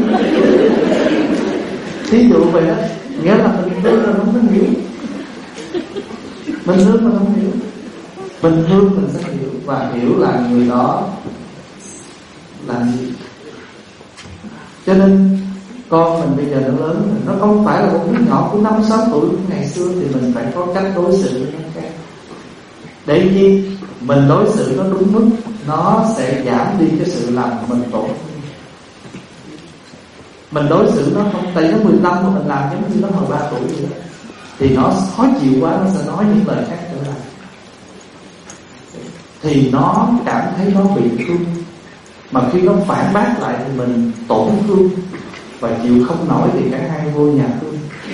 Thí dụ vậy đó, nghĩa là mình thương là không có hiểu. Mình thương mà không hiểu. Mình thương mình sẽ hiểu, và hiểu là người đó làm gì. Cho nên con mình bây giờ nó lớn, nó không phải là một đứa nhỏ của năm sáu tuổi ngày xưa, thì mình phải có cách đối xử với nó khác. Để chi mình đối xử nó đúng mức, nó sẽ giảm đi cái sự làm mình tổn. Mình đối xử nó không, tại nó mười lăm mà mình làm giống như nó hồi ba tuổi vậy đó, thì nó khó chịu quá, nó sẽ nói những lời khác trở lại, thì nó cảm thấy nó bị thương. Mà khi nó phản bác lại thì mình tổn thương và chịu không nổi, thì cả hai vô nhà thương.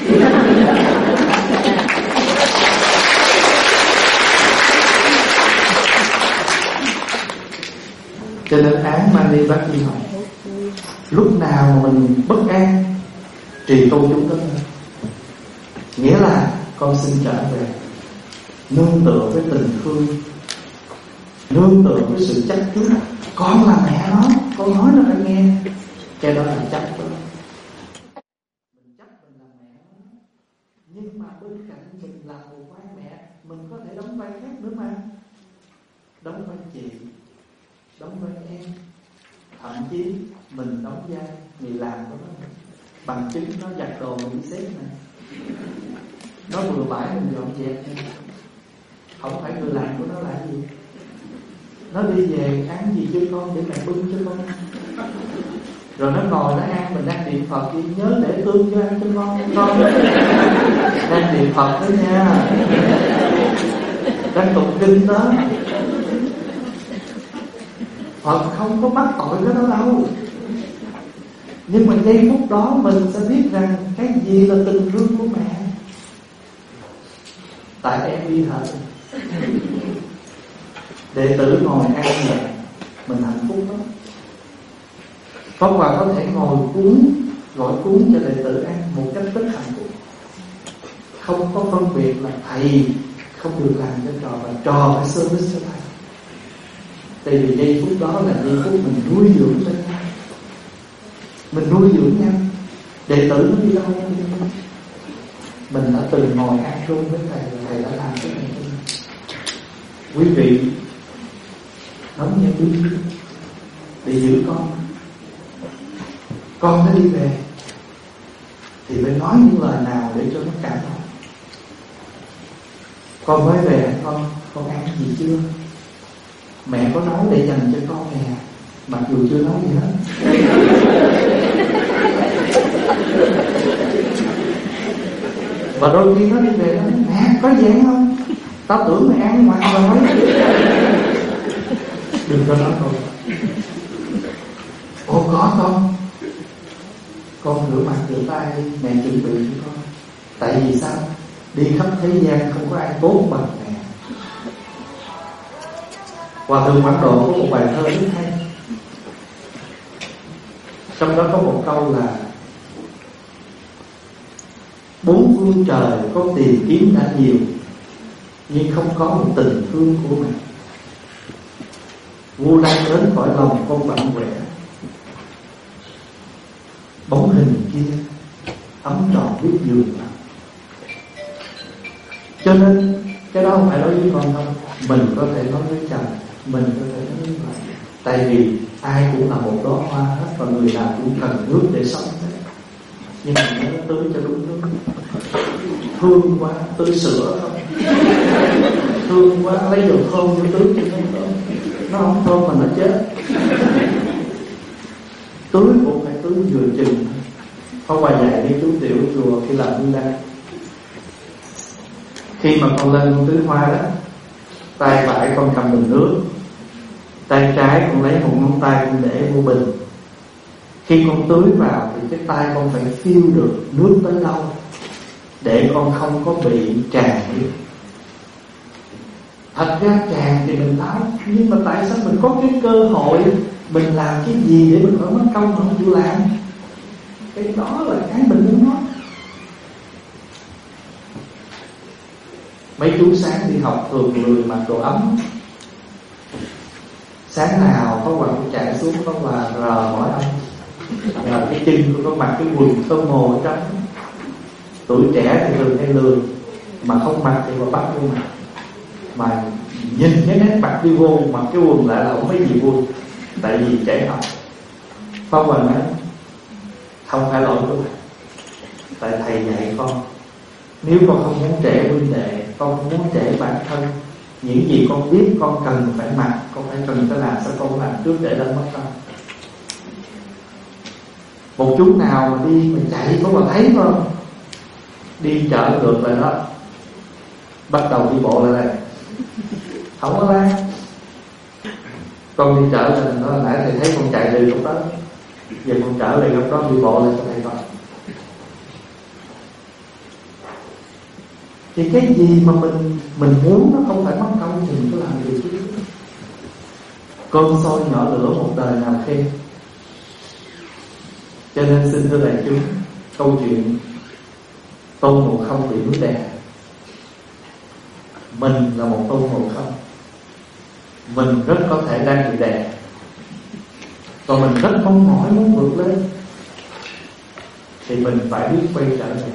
Cho nên án Mani Bác Di hỏi, lúc nào mà mình bất an, trì tu chúng đó, nghĩa là con xin trở về, nương tựa với tình thương, nương tựa với sự chấp trước. Con là mẹ nó, con nói nó phải nghe. Cái đó là chấp đó. Mình chấp mình là mẹ nó, nhưng mà bên cạnh mình là một vai mẹ, mình có thể đóng vai khác nữa mà. Đóng vai chị, đóng vai em, thậm chí mình đóng vai người làm của nó. Bằng chứng nó giặt đồ mình đi xếp này, nó vừa bãi mình dọn dẹp này. Không phải người làm của nó là gì. Nó đi về ăn gì cho con để mẹ bưng cho con. Rồi nó ngồi nó ăn, mình đang niệm Phật đi, nhớ để tương cho ăn cho con con. Đang niệm Phật đó nha, đang tụng kinh đó. Phật không có bắt tội cái đó đâu. Nhưng mà giây phút đó mình sẽ biết rằng cái gì là tình thương của mẹ. Tại em đi thật, đệ tử ngồi ăn vậy, mình hạnh phúc lắm. Pháp Hòa có thể ngồi cúng, gọi cúng cho đệ tử ăn một cách rất hạnh phúc, không có phân biệt là thầy không được làm cho trò, và trò phải service cho thầy. Tại vì giây phút đó là giây phút mình nuôi dưỡng cho nhau, mình nuôi dưỡng nhau. Đệ tử nó đi đâu đi đâu, mình đã từng ngồi ăn chung với thầy, và thầy đã làm cái này cho mình. Quý vị đóng nhân đi để giữ con. Con nó đi về thì phải nói những lời nào để cho nó cảm động. Con mới về, con con ăn gì chưa? Mẹ có nói để dành cho con nè, mặc dù chưa nói gì hết. Và đôi khi nó đi về nói, mẹ có gì ăn không? Tao tưởng mày ăn ngoài rồi. Đừng có nói thôi. Ồ có con, con rửa mặt rửa tay đi, mẹ chuẩn bị cho con. Tại vì sao? Đi khắp thế gian không có ai tốt bằng mẹ. Hòa thượng Quảng Độ có một bài thơ rất hay. Trong đó có một câu là: bốn phương trời có tìm kiếm đã nhiều, nhưng không có một tình thương của mẹ. Vua đang đến khỏi lòng con vặn vẹo, bóng hình kia ấm tròn biết giường lắm. Cho nên cái đó không phải nói với con đâu, mình có thể nói với chồng, mình có thể nói với vợ. Tại vì ai cũng là một đóa hoa hết, và người nào cũng cần nước để sống hết. Nhưng mà nó tưới cho đúng nước. Thương quá tưới sữa thôi, thương quá lấy dầu thơm vô tưới cho nó thơm. Nó không thơm mà nó chết. Tưới cũng phải tưới vừa chừng. Hôm qua dạy đi chú Tiểu chùa khi làm như đây, khi mà con lên con tưới hoa đó, tay phải con cầm bình nước, tay trái con lấy một ngón tay con để vô bình. Khi con tưới vào thì cái tay con phải feel được nước tới đâu, để con không có bị tràn đi. Thật ra tràn thì mình thấy, nhưng mà tại sao mình có cái cơ hội, mình làm cái gì để mình khỏi mất công mà không chịu làm? Cái đó là cái mình muốn nói. Mấy chú sáng đi học thường lười mặc đồ ấm. Sáng nào có quần chạy xuống có quà rờ mỏi ông, rồi cái chân tôi có mặc cái quần tơ mồ ở trong. Tuổi trẻ thì thường hay lười, mà không mặc thì mà bắt vô mặt. Mà nhìn cái nét mặt đi vô mặc cái quần lại là không mấy gì vui. Tại vì trẻ học Phong Hoàng nói không phải lỗi của bạn, tại thầy dạy con, nếu con không muốn trẻ huynh đệ, con không muốn trẻ bản thân, những gì con biết con cần phải mặc, con phải cần phải làm, sao con làm trước để lên mất công. Một chú nào mà đi mà chạy có mà thấy không, đi chợ ngược lại đó, bắt đầu đi bộ lại đây, không có la. Con đi chợ là nó nãy thầy thấy con chạy đi lúc đó, giờ con trở lại lúc đó đi bộ lại cho thầy coi. Thì cái gì mà mình mình muốn nó không phải mất công thì mình có làm được chứ. Cơn sôi nhỏ lửa một đời nào khen. Cho nên xin thưa đại chúng, câu chuyện Tôn Ngộ Không bị núi đè, mình là một Tôn Ngộ Không, mình rất có thể đang bị đè, và mình rất mong mỏi muốn vượt lên, thì mình phải biết quay trở về,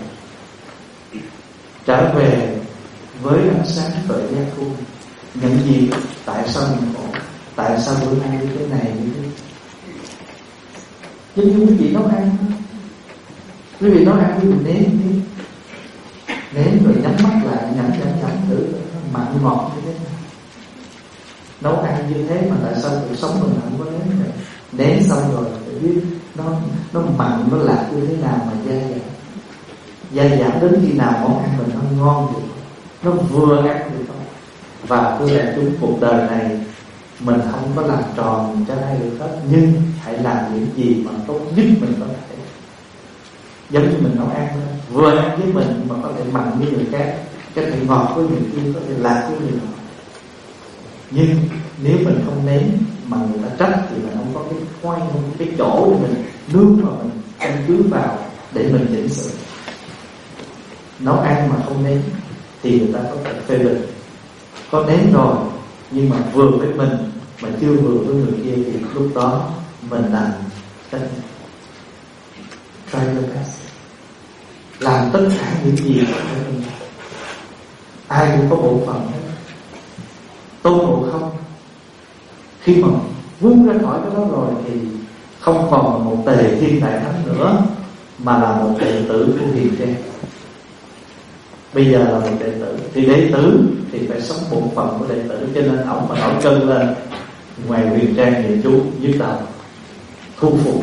trở về với ánh sáng tự giác của mình. Nhận gì tại sao mình khổ, tại sao bữa nay như thế này như thế. Giống như quý vị nấu ăn, quý vị nấu ăn quý vị nếm đi, nếm rồi nhắm mắt lại nhắm nhắm nhắm thử mặn ngọt như thế nào. Nấu ăn như thế mà tại sao cuộc sống mình không có nếm này. Nếm xong rồi phải biết nó nó mặn nó lạc như thế nào mà dai dẳng. Dai dẳng đến khi nào món ăn mình nó ngon được, nó vừa ăn được không. Và thưa đại chúng, cuộc đời này mình không có làm tròn cho ai được hết, nhưng hãy làm những gì mà tốt nhất mình có thể. Giống như mình nấu ăn thôi, vừa ăn với mình mà có thể mặn với người khác, có thể ngọt với người kia, có thể lạc với người nọ. Nhưng nếu mình không nếm mà người ta trách thì mình không có cái khoai, không có cái chỗ để mình nướng mà mình căn cứ vào để mình chỉnh sửa. Nấu ăn mà không nếm thì người ta có thể phê bình. Có nếm rồi nhưng mà vừa với mình mà chưa vừa với người kia thì lúc đó mình làm trách nhiệm. Try your best, làm tất cả những gì có thể mình làm. Ai cũng có bộ phận hết. Tôn Ngộ Không khi mà vươn ra khỏi cái đó rồi thì không còn là một tề thiên đại thánh nữa, mà là một đệ tử của Huyền Trang. Bây giờ là một đệ tử, thì đệ tử thì phải sống bổn phận của đệ tử. Cho nên ổng mà nổi cơn lên ngoài Huyền Trang niệm chú nhức đầu, thu phục.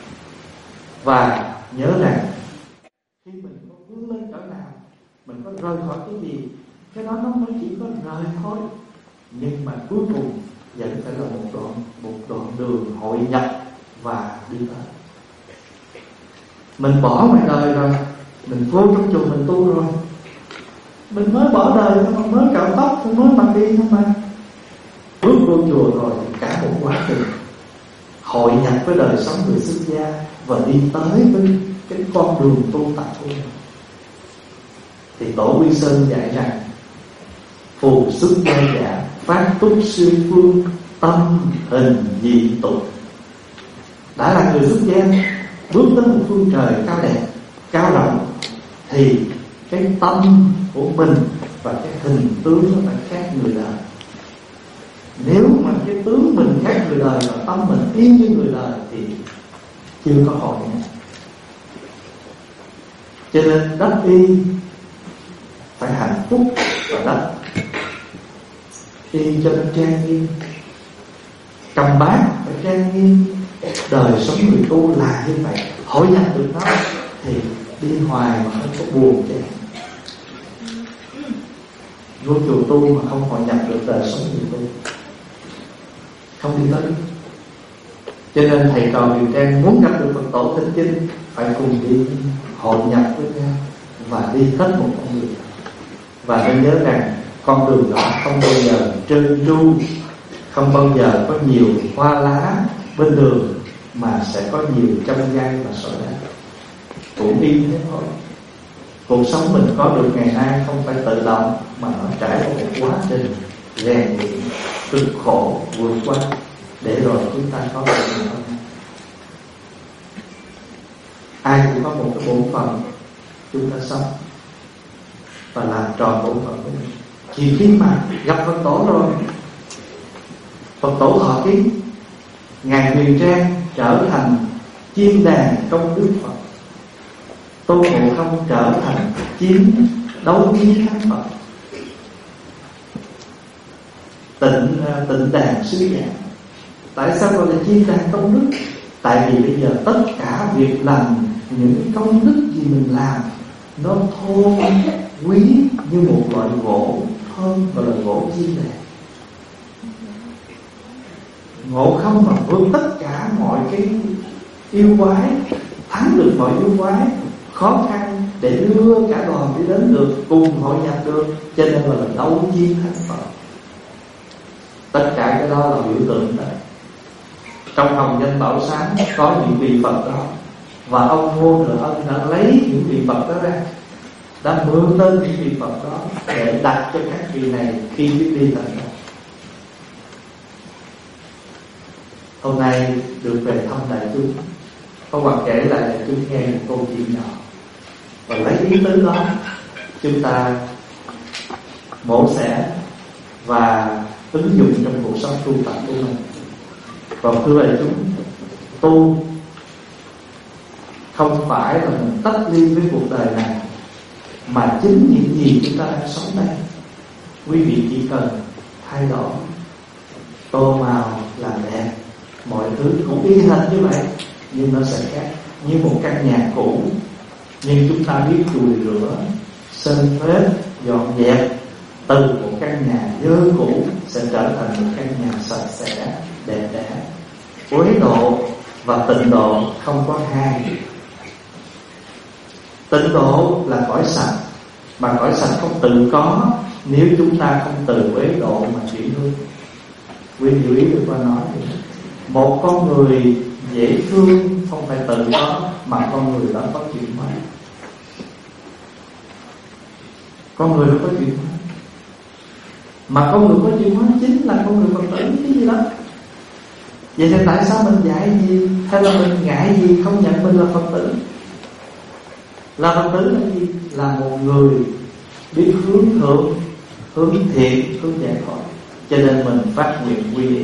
Và nhớ rằng khi mình có vươn lên cỡ nào, mình có rời khỏi cái gì, cái đó nó mới chỉ có rời thôi. Nhưng mà cuối cùng vẫn phải là một đoạn một đoạn đường hội nhập và đi tới. Mình bỏ ngoài đời rồi, mình vô trong chùa mình tu rồi, mình mới bỏ đời thôi, mới cạo tóc thôi, mới mặc đi thôi mà. Bước vô chùa rồi cả một quá trình hội nhập với đời sống người xuất gia và đi tới với cái con đường tu tập của mình. Thì Tổ Quy Sơn dạy rằng phù xuất gia giả, phát túc siêu phương, tâm hình dị tục. Đã là người xuất gia, bước tới một phương trời cao đẹp, cao rộng, thì cái tâm của mình và cái hình tướng nó phải khác người đời. Nếu mà cái tướng mình khác người đời và tâm mình y như người đời thì chưa có hội nữa. Cho nên đắc y phải hạnh phúc và đắc y cho nó trang nghiêm, cầm bát phải trang nghiêm. Đời sống người tu là như vậy, hội nhập được nó thì đi hoài mà không có buồn chán. Vô chùa tu mà không hội nhập được đời sống người tu, không đi tới. Cho nên thầy trò Kiều Trang muốn gặp được Phật tổ Thích Chính phải cùng đi hội nhập với nhau và đi hết một con đường. Và nên nhớ rằng con đường đó không bao giờ trơn tru, không bao giờ có nhiều hoa lá bên đường, mà sẽ có nhiều chông gai và sỏi đá. Cũng đi thế thôi. Cuộc sống mình có được ngày nay không phải tự động, mà nó trải qua một quá trình rèn luyện, cực khổ vượt qua, để rồi chúng ta có được ngày hôm nay. Ai cũng có một cái bổn phận chúng ta sống và làm tròn bổn phận của mình. Chỉ khi mà gặp Phật tổ rồi, Phật tổ họ kiến ngài Huyền Trang trở thành chiên đàn công đức Phật, Tôn Ngộ Không trở thành chiến đấu chiến thắng Phật, tịnh tịnh đàn sứ giả. Tại sao gọi là chiên đàn công đức? Tại vì bây giờ tất cả việc làm, những công đức gì mình làm, nó thô quý như một loại gỗ thơm, gọi là gỗ chiên đàn. Ngộ Không mà vượt tất cả mọi cái yêu quái, thắng được mọi yêu quái, khó khăn để đưa cả đoàn đi đến được, cùng hội nhập được, cho nên là đấu chiến thắng Phật. Tất cả cái đó là biểu tượng đó. Trong Hồng Danh Bảo Sáng có những vị Phật đó, và ông Ngô Thừa Ân đã lấy những vị Phật đó ra, đã mượn tên những vị Phật đó để đặt cho các vị này khi biết đi thành công. Hôm nay được về thăm đại chúng, có Hoàng kể lại đại chúng nghe một câu chuyện nhỏ, và lấy ý tứ đó chúng ta mổ xẻ và ứng dụng trong cuộc sống tu tập của mình. Còn thưa đại chúng, tu không phải là mình tách ly với cuộc đời này, mà chính những gì chúng ta đang sống đây. Quý vị chỉ cần thay đổi, tô màu làm đẹp, mọi thứ cũng y hệt như vậy, nhưng nó sẽ khác. Như một căn nhà cũ, nhưng chúng ta biết chùi rửa, sơn phết, dọn dẹp, từ một căn nhà dơ cũ sẽ trở thành một căn nhà sạch sẽ, đẹp đẽ. Uế độ và tịnh độ không có hai. Tịnh độ là cõi sạch, mà cõi sạch không tự có nếu chúng ta không từ uế độ mà chuyển hướng. Quý vị ý được qua nói vậy. Một con người dễ thương không phải tự có, mà con người đó có chuyển hóa. Con người đó có chuyển hóa, mà con người có chuyển hóa chính là con người Phật tử cái gì đó. Vậy thì tại sao mình dạy gì, hay là mình ngại gì không nhận mình là Phật tử? Là Phật tử là gì? Là một người biết hướng thượng, hướng thiện, hướng giải thoát. Cho nên mình phát nguyện quy y,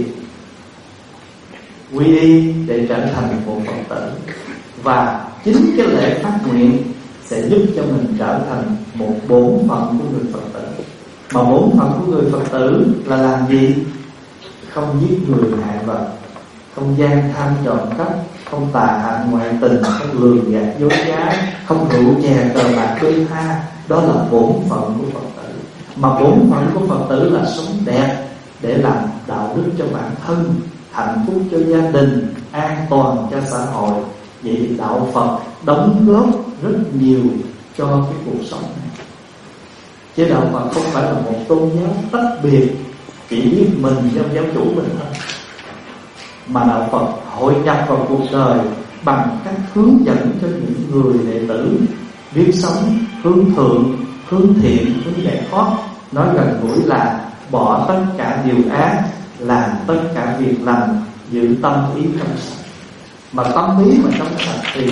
quy y để trở thành một Phật tử. Và chính cái lễ phát nguyện sẽ giúp cho mình trở thành một bổn phận của người Phật tử. Mà bổn phận của người Phật tử là làm gì? Không giết người hại vật, không gian tham trộm cắp, không tà hạnh ngoại tình, không lường gạt dối trá, không rượu chè cờ bạc bê tha. Đó là bổn phận của Phật tử. Mà bổn phận của Phật tử là sống đẹp để làm đạo đức cho bản thân, hạnh phúc cho gia đình, an toàn cho xã hội. Vậy thì đạo Phật đóng góp rất nhiều cho cái cuộc sống này. Chứ đạo Phật không phải là một tôn giáo tách biệt, chỉ biết mình trong giáo chủ mình thôi. Mà đạo Phật hội nhập vào cuộc đời bằng cách hướng dẫn cho những người đệ tử biết sống hướng thượng, hướng thiện, hướng giải thoát, nói gần gũi là bỏ tất cả điều ác, làm tất cả việc lành, giữ tâm ý trong sạch. Mà tâm ý mà trong sạch thì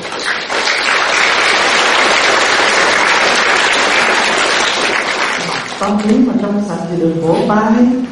tâm ý mà trong sạch thì đừng vỗ tay.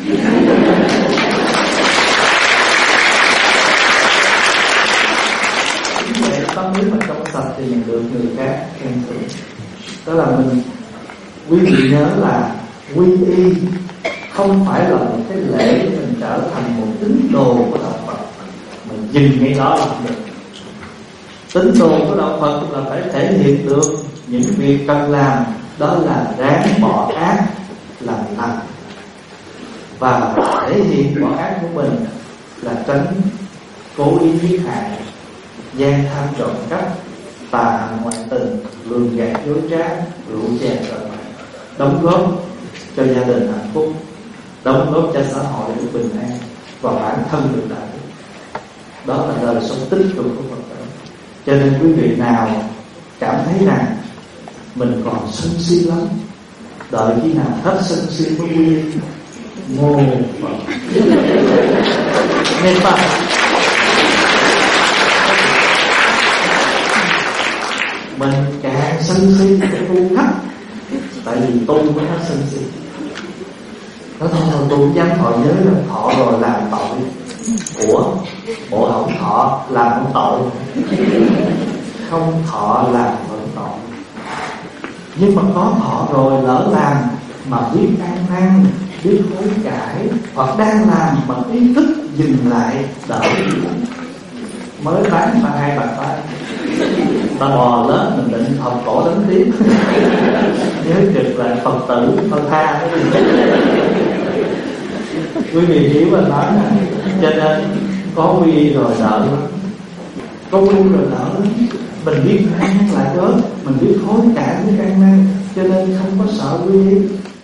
Vậy tâm ý mà trong sạch thì mình được người khác khen thưởng. Đó là mình, quý vị nhớ là quy y không phải là một cái lễ để mình trở thành một tín đồ của đạo Phật. Mình dừng ngay đó là được. Tín đồ của đạo Phật là phải thể hiện được những việc cần làm, đó là ráng bỏ ác làm lành, và thể hiện bỏ ác của mình là tránh cố ý giết hại, gian tham trộm cắp, tà hạnh ngoại tình, lường gạt dối trá, rượu chè cờ bạc, đóng góp cho gia đình hạnh phúc, đóng góp cho xã hội được bình an và bản thân được đại. Đó là đời sống tích cực của Phật tử. Cho nên quý vị nào cảm thấy rằng mình còn sân si lắm, đợi khi nào hết sân si mới quy y. Mô Phật. Nghe Phật. Mình càng sân si thì tu thấp, tại vì tu mới hết sân si. Nó thôi tu dám thọ giới là thọ rồi làm tội. Ủa, bộ không thọ làm không tội, không thọ làm vẫn tội. Nhưng mà có thọ rồi lỡ làm mà biết ăn năn, biết hối cải, hoặc đang làm mà ý thức dừng lại đỡ mới bán mà hai bàn tay ta bò lớn mình định thọc cổ đánh tiếp. Nhớ trực lại Phật tử thôi tha. Quý vị hiểu mình nói nè. Cho nên có quy y rồi đỡ lắm, có quy y rồi đỡ lắm. Mình biết ăn lại bớt, mình biết hối cải với ăn năn, cho nên không có sợ quy y.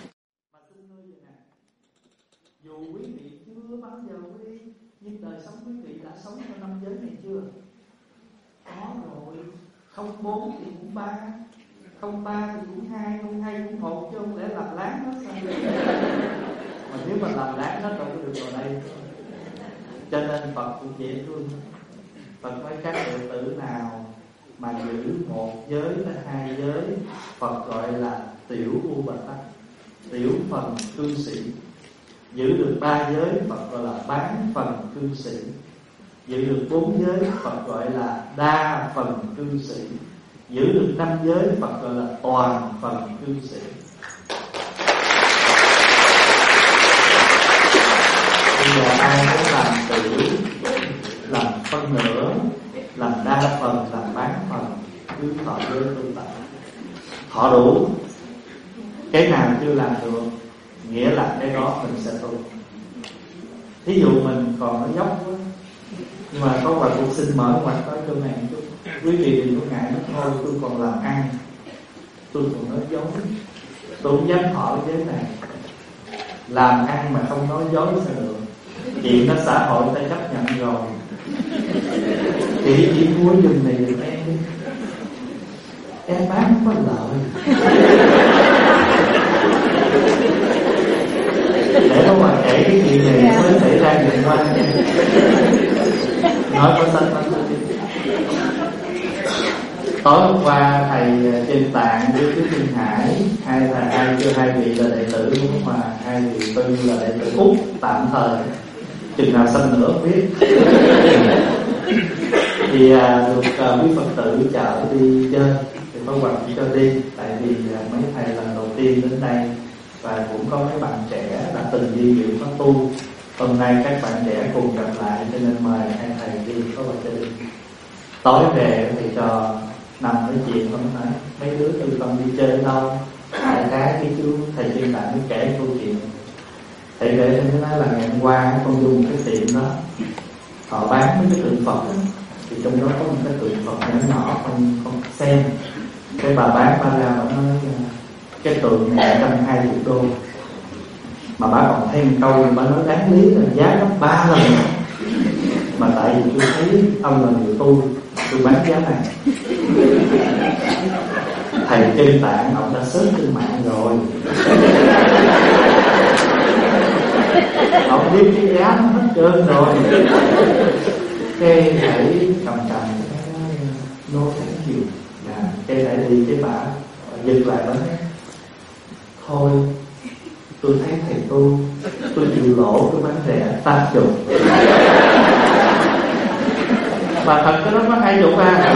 Dù quý vị chưa bao giờ quy y, nhưng đời sống quý vị đã sống theo năm giới này chưa? Có rồi. Không bốn thì cũng ba, không ba thì cũng hai, không hai cũng một, chứ không lẽ làm láng hết sao? Mà nếu mà làm láng hết đâu có được vào đây. Cho nên Phật cũng dễ thương. Phật nói các đệ tử nào mà giữ một giới tới hai giới, Phật gọi là tiểu u bạch tắc, tiểu phần cư sĩ. Giữ được ba giới, Phật gọi là bán phần cư sĩ. Giữ được bốn giới, Phật gọi là đa phần cư sĩ. Giữ được năm giới, Phật gọi là toàn phần cư sĩ. Bây giờ ai muốn làm tiểu, làm phân nửa, làm đa phần, làm bán phần, cứ thọ giới tu tập. Thọ đủ. Cái nào chưa làm được, nghĩa là cái đó mình sẽ tu. Thí dụ mình còn nó dốc quá, nhưng mà có vài cuộc xin mở ngoặt tới chỗ này chút, quý vị đừng có ngại nó thôi, tôi còn làm ăn, tôi còn nói dối, tôi không dám thọ cái giới này. Làm ăn mà không nói dối sao được? Chuyện đó xã hội ta chấp nhận rồi. Chị chỉ mua giùm này được em đi, em bán có lợi. Để có mà kể cái chuyện này mới xảy ra chuyện qua. Nói có sách nói đi. Tối hôm qua thầy trên tạng với Đức Thiên Hải, hai là hai chưa hai vị là đệ tử đúng mà hai vị tư là đệ tử Úc tạm thời, chừng nào sanh nữa không biết. Thì à, được à, quý Phật tử chở đi chơi, thì có quà cho đi, tại vì à, mấy thầy lần đầu tiên đến đây và cũng có mấy bạn trẻ đã từng đi dự khóa tu. Hôm nay các bạn trẻ cùng gặp lại cho nên mời hai thầy đi có quà cho đi. Tối về thì cho nằm nói chuyện không nói mấy đứa tư tâm đi chơi đâu. Đại khái cái chú thầy chuyên tạng mới kể câu chuyện. Thầy kể thầy nói là ngày hôm qua con dùng cái tiệm đó, họ bán mấy cái tượng Phật đó. Thì trong đó có một cái tượng Phật nhỏ nhỏ không không xem. Cái bà bán ba ra bà nói cái tượng này trăm hai chục đô, mà bà còn thêm câu bà nói đáng lý là giá gấp ba lần, mà tại vì tôi thấy ông là người tu, tôi bán giá này. thầy Chân Tạng ông đã search trên mạng rồi. Ông biết cái giá nó hết trơn rồi. Cái thầy cầm cầm no thank you. Cái thầy đi cái bà giật lại đó. Thôi tôi thấy thầy tu, tôi chịu lỗ tôi bán rẻ tám chục. Mà thật cái đó có hai chục à.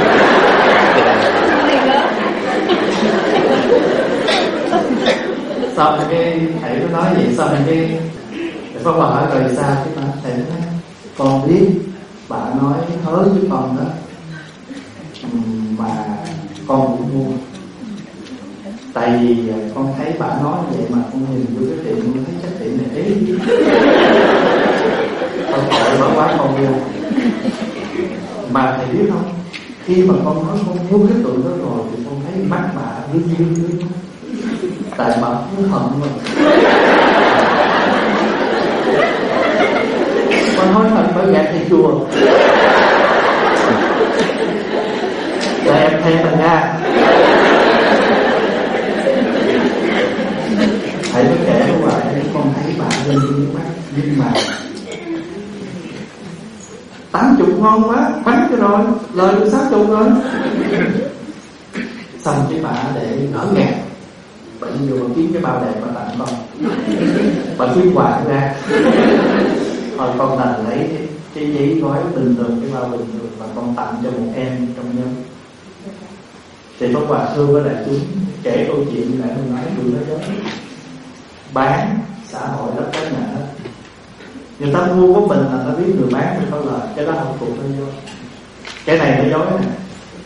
Xong cái thầy nó nói vậy, xong cái Pháp Hòa hỏi rồi sao, cái bà thầy nói con biết bà nói hớ với con đó, mà con cũng mua. Tại vì con thấy bà nói vậy mà con nhìn vô cái tiệm con thấy chắc tiệm này ý. Con tội bà quá con mua. Mà thầy biết không, khi mà con nói con mua cái tượng đó rồi thì con thấy mắt bà rưng rưng rưng. Tại bà không hận mình. Con nói thật phải gạt thầy chùa. Rồi em thêm mình ra. Thầy mới kể nó hoài, con thấy bà lên rưng mắt. Nhưng mà tám chục ngon quá, bắn cho rồi, lời được sáu chục rồi. Xong cái bà để ngỡ ngàng. Bà đi vô bà kiếm cái bao đẹp bà tặng con. Bà khuyến quà ra. Thôi con đành lấy cái, cái giấy gói bình thường, cái bao bình thường và con tặng cho một em trong nhóm. Thì Pháp Hòa thưa với đại chúng kể câu chuyện lại mình nói tụi nó giống bán xã hội đất các nhà hết. Người ta mua của mình là ta biết người bán mình có lời, cái đó không thuộc nó vô. Cái này nó dối nè.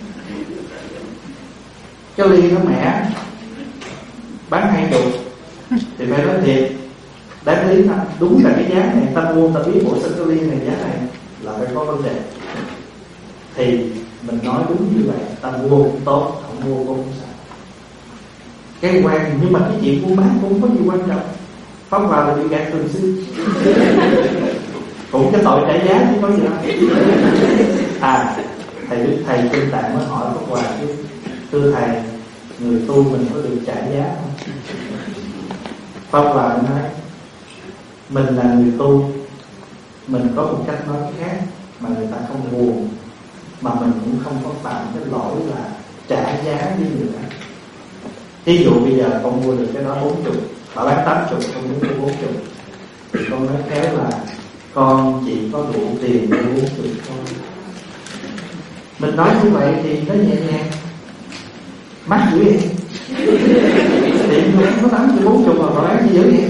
Cái ly nó mẻ bán hai chục thì phải nói thiệt đáng lý lắm. Đúng là cái giá này ta mua ta biết bộ sân cái ly này giá này là phải có vấn đề. Thì mình nói đúng như vậy, ta mua cũng tốt, không mua cũng không sao. Cái quan nhưng mà cái chuyện mua bán cũng không có gì quan trọng. Pháp Hòa là bị gạt thường xuyên. Cũng cái tội trả giá chứ có gì đâu. À thầy Đức thầy Chân Tạng mới hỏi Pháp Hòa chứ, thưa thầy, người tu mình có được trả giá không? Pháp Hòa nói mình là người tu, mình có một cách nói khác mà người ta không buồn, mà mình cũng không có phạm cái lỗi là trả giá với người ta. Ví dụ bây giờ con mua được cái đó bốn chục, bà bán tám chục, con muốn mua bốn chục, thì con nói khéo là con chỉ có đủ tiền để bốn chục thôi. Mình nói như vậy thì nó nhẹ nhàng. Mắc dữ vậy. Tiền không có tám chục bốn chục mà bà bán gì dữ vậy?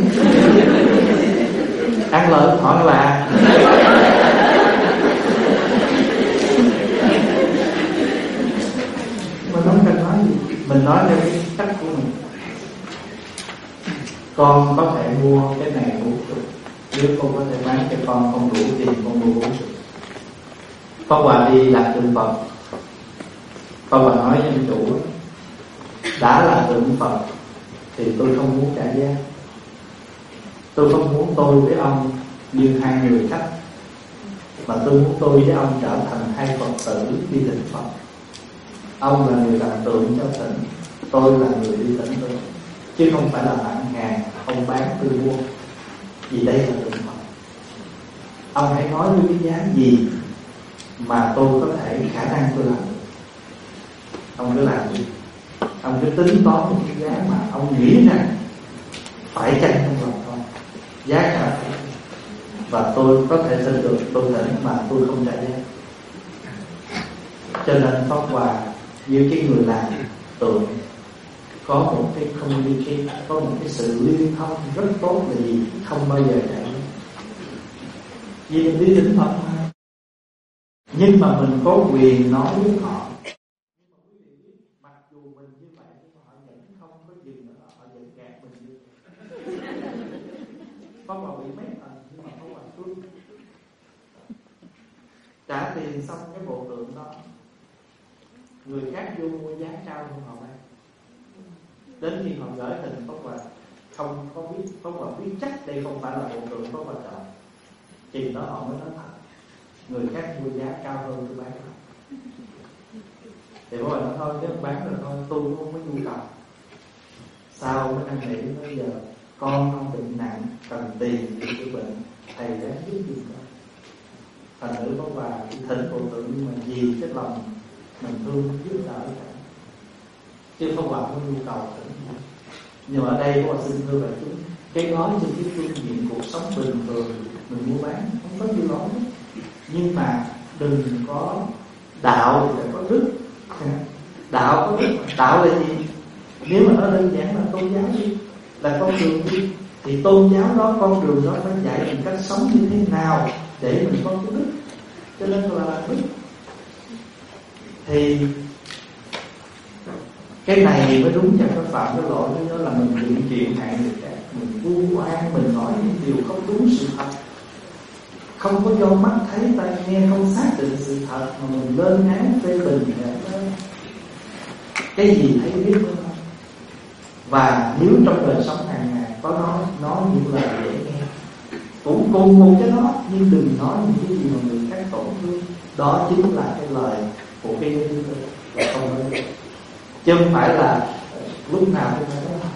Ăn lợi hỏi là mình không cần nói gì, mình nói theo cái cách của mình. Con có thể mua cái này bốn chục, nếu con có thể bán cho con không đủ tiền con mua bốn chục. Pháp Hòa đi đặt tượng Phật. Pháp Hòa nói với anh chủ, đã là tượng Phật thì tôi không muốn trả giá. Tôi không muốn tôi với ông như hai người khách, mà tôi muốn tôi với ông trở thành hai Phật tử đi thỉnh Phật. Ông là người làm tượng cho thỉnh, tôi là người đi thỉnh tượng, chứ không phải là bạn hàng ông bán tôi mua. Vì đây là tượng Phật. Ông hãy nói với cái giá gì mà tôi có thể khả năng tôi làm được. Ông cứ làm gì, ông cứ tính toán một cái giá mà ông nghĩ rằng phải chăng trong lòng thôi, giá cả và tôi có thể tin được tôi thỉnh mà tôi không trả giá. Cho nên Pháp Hòa như cái người làm tượng có một cái communication, có một cái sự liên thông rất tốt là gì? Không bao giờ trả giá. Vì mình đi thỉnh Phật mà, nhưng mà mình có quyền nói với họ. Mặc dù mình như vậy nhưng mà họ vẫn không có dừng nữa, họ vẫn gạt mình đi. Pháp Hòa bị mấy lần nhưng mà Pháp Hòa thương. Trả tiền xong cái bộ tượng đó, người khác vô mua giá cao hơn họ bán. Đến khi họ gửi hình Pháp Hòa không có biết, Pháp Hòa biết chắc đây không phải là bộ tượng Pháp Hòa chọn. Chừng đó họ mới nói thật, người khác mua giá cao hơn tôi bán. Thì bố bà nói thôi nếu bán rồi thôi, tôi cũng không có nhu cầu. Sau mới năn nỉ bây giờ con không bệnh nặng cần tiền để chữa bệnh, thầy đã giúp gì đó. Thành nữ có bà thỉnh bộ tượng, nhưng mà vì cái lòng mình thương giúp đỡ cả, chứ không bà không nhu cầu thỉnh. Nhưng mà ở đây có xin thưa bà chúng, cái nói trên cái phương diện cuộc sống bình thường mình mua bán không có gì lỗi, nhưng mà đừng có đạo thì phải có đức. Đạo có đức, đạo là gì? Nếu mà nó đơn giản là tôn giáo đi, là con đường đi, thì tôn giáo đó, con đường đó phải dạy mình cách sống như thế nào để mình có cái đức, cho nên là đức. Thì cái này mới đúng, và cái phạm cái lỗi đó là mình dựng chuyện hại người khác, mình vu oan, mình nói những điều không đúng sự thật, không có do mắt thấy tai nghe, không xác định sự thật mà mình lên án phê bình cái gì thấy biết đó. Và nếu trong đời sống hàng ngày có nói nói những lời dễ nghe, cũng cùng một cái đó, nhưng đừng nói những cái gì mà người khác tổn thương. Đó chính là cái lời của cái nhân và không nói, chứ không phải là lúc nào cũng phải nói.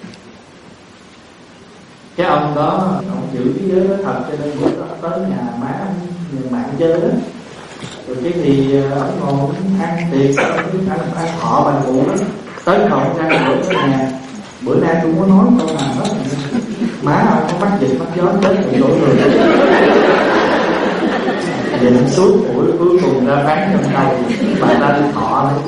Cái ông đó, ông giữ cái giới đó thật, cho nên bữa đó tới nhà má nhà bạn chơi đó, rồi cái thì ông ngồi ăn tiệc, ăn ăn họ bàn phụ đó, tới cầu ra bữa tới nhà, bữa nay tôi có nói câu nào hết, má ông có bắt dịch bắt gió chết bị đổ người, định suốt buổi cuối cùng ra bán trong đầu bà ta đi thọ đấy.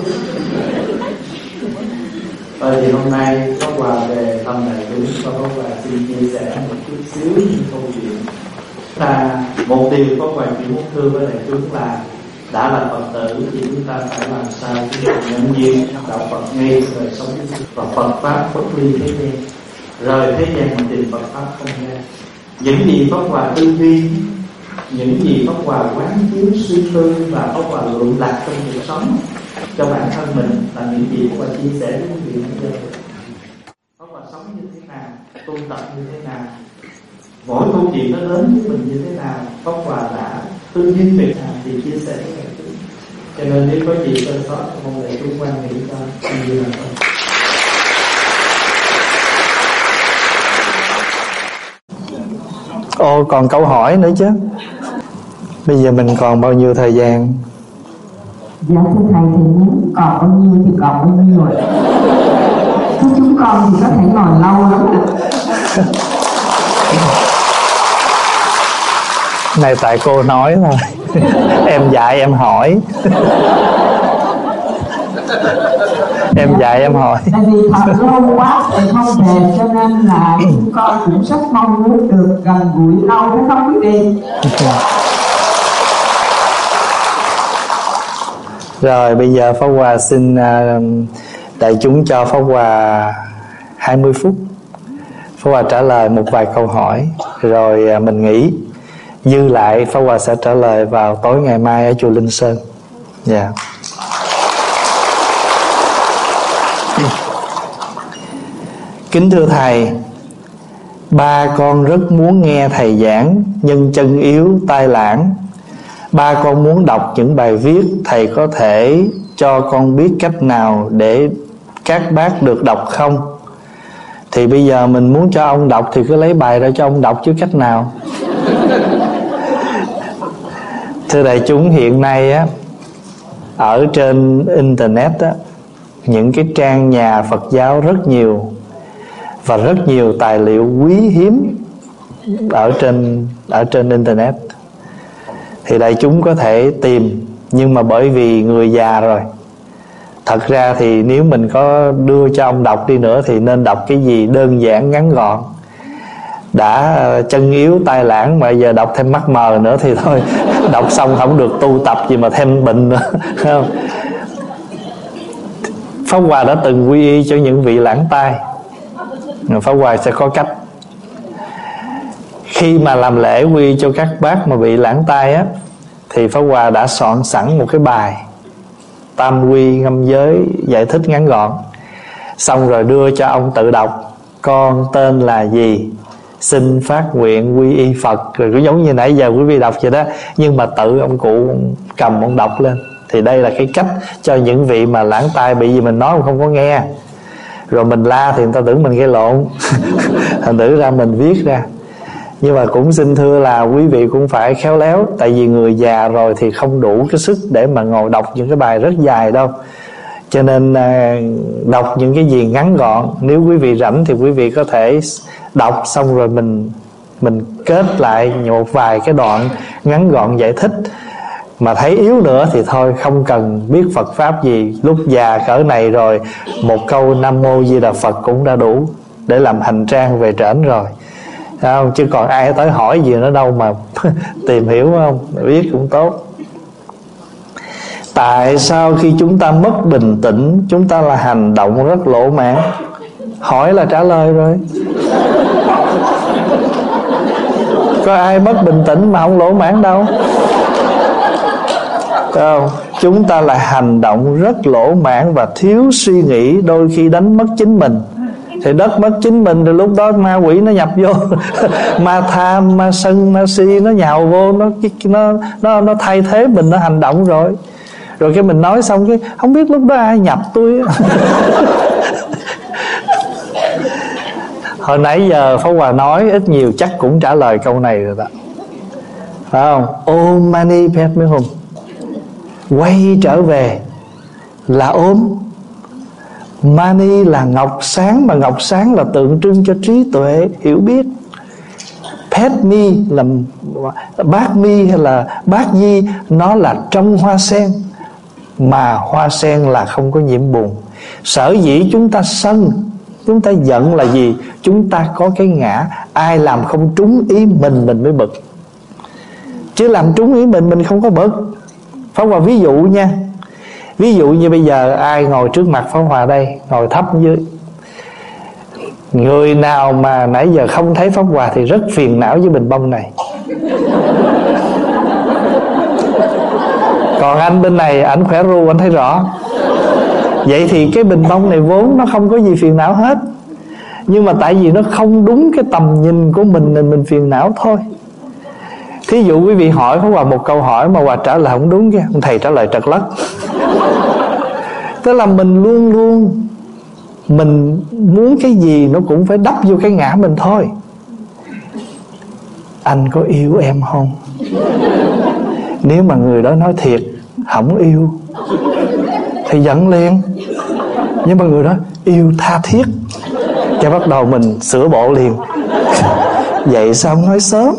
Rồi thì hôm nay có quà về thăm đại chúng, và có quà xin chia sẻ một chút xíu những câu chuyện. Ta một điều có quà chỉ muốn thưa với đại chúng là đã là Phật tử thì chúng ta phải làm sao chúng ta nhận diện đạo Phật ngay đời sống, và Phật pháp bất ly thế gian, rời thế gian mà tìm Phật pháp không ra. Những gì pháp hòa tư duy, những gì pháp hòa quán chiếu suy tư và pháp hòa luận lạc trong cuộc sống cho bản thân mình là những gì pháp hòa chia sẻ với quý vị bây giờ. Pháp hòa sống như thế nào, tu tập như thế nào, mỗi câu chuyện nó đến với mình như thế nào, pháp hòa đã tư duy việc nào thì chia sẻ với đại chúng. Cho nên nếu có gì sơ sót mong đại chúng quan nghĩ cho như là thôi. Ồ, còn câu hỏi nữa chứ. Bây giờ mình còn bao nhiêu thời gian? Dạ thưa thầy, thì muốn còn bao nhiêu thì còn bao nhiêu rồi. Chứ chúng con thì có thể ngồi lâu lắm ạ. Này tại cô nói thôi. Em dạy em hỏi. Em dạy em hỏi. Tại vì thật lâu quá thì không về, cho nên là chúng con cũng rất mong muốn được gần gũi lâu, phải không quý vị? Rồi bây giờ Pháp Hòa xin uh, đại chúng cho Pháp Hòa hai mươi phút. Pháp Hòa trả lời một vài câu hỏi, rồi uh, mình nghỉ. Dư lại Pháp Hòa sẽ trả lời vào tối ngày mai ở chùa Linh Sơn. Dạ. Yeah. Kính thưa Thầy, ba con rất muốn nghe Thầy giảng, nhưng chân yếu tai lãng. Ba con muốn đọc những bài viết, Thầy có thể cho con biết cách nào để các bác được đọc không? Thì bây giờ mình muốn cho ông đọc thì cứ lấy bài ra cho ông đọc chứ cách nào? Thưa đại chúng, hiện nay á, ở trên Internet á, những cái trang nhà Phật giáo rất nhiều, và rất nhiều tài liệu quý hiếm ở trên ở trên Internet. Thì đại chúng có thể tìm, nhưng mà bởi vì người già rồi, thật ra thì nếu mình có đưa cho ông đọc đi nữa thì nên đọc cái gì đơn giản ngắn gọn. Đã chân yếu tai lãng mà giờ đọc thêm mắt mờ nữa thì thôi, đọc xong không được tu tập gì mà thêm bệnh nữa. Không? Pháp Hòa đã từng quy y cho những vị lãng tai. Pháp Hòa sẽ có cách. Khi mà làm lễ quy cho các bác mà bị lãng tai á, thì Pháp Hòa đã soạn sẵn một cái bài tam quy ngâm giới giải thích ngắn gọn, xong rồi đưa cho ông tự đọc. Con tên là gì, xin phát nguyện quy y Phật, rồi cũng giống như nãy giờ quý vị đọc vậy đó, nhưng mà tự ông cụ cầm ông đọc lên. Thì đây là cái cách cho những vị mà lãng tai, bị gì mình nói mà không có nghe, rồi mình la thì người ta tưởng mình gây lộn. Thành thử ra mình viết ra. Nhưng mà cũng xin thưa là quý vị cũng phải khéo léo, tại vì người già rồi thì không đủ cái sức để mà ngồi đọc những cái bài rất dài đâu. Cho nên à, đọc những cái gì ngắn gọn. Nếu quý vị rảnh thì quý vị có thể đọc xong rồi mình mình kết lại một vài cái đoạn ngắn gọn giải thích. Mà thấy yếu nữa thì thôi, không cần biết Phật Pháp gì. Lúc già cỡ này rồi, một câu Nam Mô Di Đà Phật cũng đã đủ để làm hành trang về trển rồi, không? Chứ còn ai tới hỏi gì nữa đâu mà tìm hiểu, không? Biết cũng tốt. Tại sao khi chúng ta mất bình tĩnh, chúng ta là hành động rất lỗ mãn? Hỏi là trả lời rồi. Có ai mất bình tĩnh mà không lỗ mãn đâu. Không? Chúng ta là hành động rất lỗ mãn và thiếu suy nghĩ, đôi khi đánh mất chính mình. Thì đất mất chính mình, rồi lúc đó ma quỷ nó nhập vô. Ma tham, ma sân, ma si nó nhào vô, nó nó nó nó thay thế mình, nó hành động rồi. Rồi cái mình nói xong cái không biết lúc đó ai nhập tôi. Hồi nãy giờ Pháp Hòa nói ít nhiều chắc cũng trả lời câu này rồi đó, phải không? Om Mani Padme Hum, quay trở về là ôm. Mani là ngọc sáng, mà ngọc sáng là tượng trưng cho trí tuệ, hiểu biết. Padme là bát mi hay là bát di, nó là trong hoa sen, mà hoa sen là không có nhiễm buồn. Sở dĩ chúng ta sân, chúng ta giận là gì? Chúng ta có cái ngã. Ai làm không trúng ý mình, mình mới bực. Chứ làm trúng ý mình, mình không có bực. Pháp Hòa ví dụ nha. Ví dụ như bây giờ ai ngồi trước mặt Pháp Hòa đây, ngồi thấp dưới, người nào mà nãy giờ không thấy Pháp Hòa thì rất phiền não với bình bông này. Còn anh bên này, ảnh khỏe ru, anh thấy rõ. Vậy thì cái bình bông này vốn nó không có gì phiền não hết, nhưng mà tại vì nó không đúng cái tầm nhìn của mình nên mình phiền não thôi. Thí dụ quý vị hỏi Pháp Hòa một câu hỏi mà Hòa trả lời không đúng kia, thầy trả lời trật lất. Tức là mình luôn luôn mình muốn cái gì nó cũng phải đắp vô cái ngã mình thôi. Anh có yêu em không? Nếu mà người đó nói thiệt không yêu thì giận liền. Nhưng mà người đó yêu tha thiết, cái bắt đầu mình sửa bộ liền. Vậy sao không nói sớm?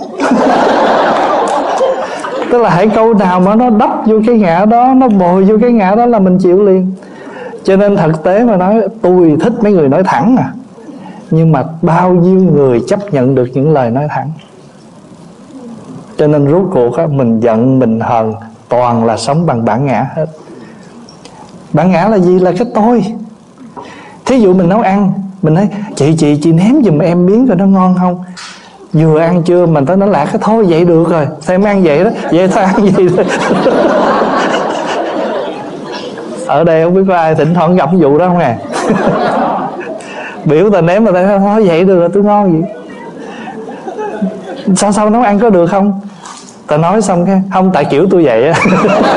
Tức là hãy câu nào mà nó đắp vô cái ngã đó, nó bồi vô cái ngã đó là mình chịu liền. Cho nên thực tế mà nói, tôi thích mấy người nói thẳng à. Nhưng mà bao nhiêu người chấp nhận được những lời nói thẳng. Cho nên rốt cuộc á, mình giận, mình hờn, toàn là sống bằng bản ngã hết. Bản ngã là gì? Là cái tôi. Thí dụ mình nấu ăn, mình nói chị chị chị ném giùm em miếng coi nó ngon không. Vừa ăn chưa mình tới nó lạc cái thôi vậy được rồi, thôi em ăn vậy đó, vậy thôi ăn vậy thôi. Ở đây không biết có ai thỉnh thoảng gặp cái vụ đó không à? Biểu ta ném mà ta nói vậy được rồi, tôi ngon vậy. Sao sao nấu ăn có được không? Ta nói xong cái không, tại kiểu tôi vậy á.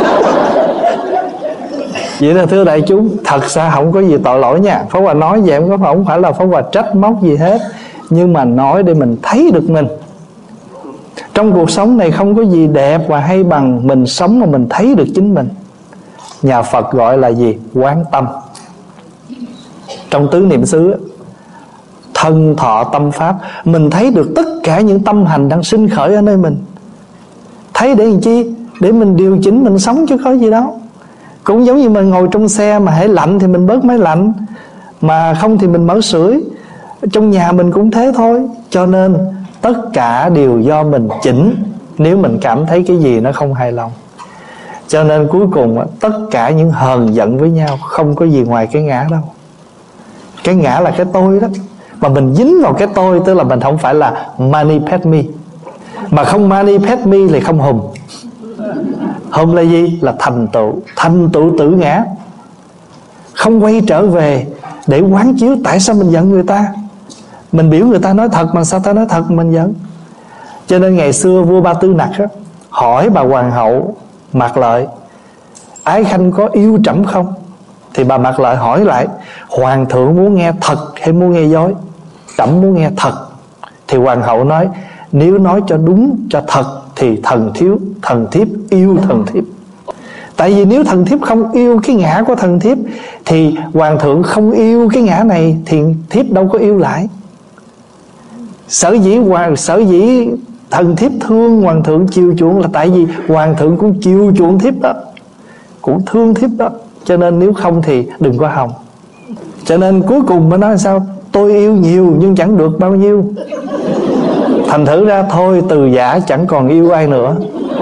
Vậy là thưa đại chúng, thật ra không có gì tội lỗi nha. Pháp Hòa nói vậy không, không phải là Pháp Hòa trách móc gì hết, nhưng mà nói để mình thấy được mình. Trong cuộc sống này không có gì đẹp và hay bằng mình sống mà mình thấy được chính mình. Nhà Phật gọi là gì? Quán tâm. Trong tứ niệm xứ, thân thọ tâm pháp, mình thấy được tất cả những tâm hành đang sinh khởi ở nơi mình. Thấy để làm chi? Để mình điều chỉnh mình sống chứ có gì đâu. Cũng giống như mình ngồi trong xe mà hễ lạnh thì mình bớt máy lạnh, mà không thì mình mở sưởi. Trong nhà mình cũng thế thôi. Cho nên tất cả đều do mình chỉnh nếu mình cảm thấy cái gì nó không hài lòng. Cho nên cuối cùng tất cả những hờn giận với nhau không có gì ngoài cái ngã đâu. Cái ngã là cái tôi đó. Mà mình dính vào cái tôi, tức là mình không phải là Mani Padme. Mà không Mani Padme thì không hùng. Hùng là gì? Là thành tựu. Thành tựu tử ngã. Không quay trở về để quán chiếu tại sao mình giận người ta. Mình biểu người ta nói thật mà sao ta nói thật mình giận. Cho nên ngày xưa vua Ba Tư Nặc á, hỏi bà hoàng hậu Mạc Lợi, ái khanh có yêu trẫm không? Thì bà Mạc Lợi hỏi lại, hoàng thượng muốn nghe thật hay muốn nghe dối? Trẫm muốn nghe thật. Thì hoàng hậu nói, nếu nói cho đúng, cho thật thì thần thiếu thần thiếp yêu thần thiếp. Tại vì nếu thần thiếp không yêu cái ngã của thần thiếp thì hoàng thượng không yêu cái ngã này, thì thiếp đâu có yêu lại. Sở dĩ hoàng sở dĩ thần thiếp thương hoàng thượng chiều chuộng là tại vì hoàng thượng cũng chiều chuộng thiếp đó, cũng thương thiếp đó. Cho nên nếu không thì đừng có hòng. Cho nên cuối cùng mới nói sao? Tôi yêu nhiều nhưng chẳng được bao nhiêu. Thành thử ra thôi, từ giả chẳng còn yêu ai nữa.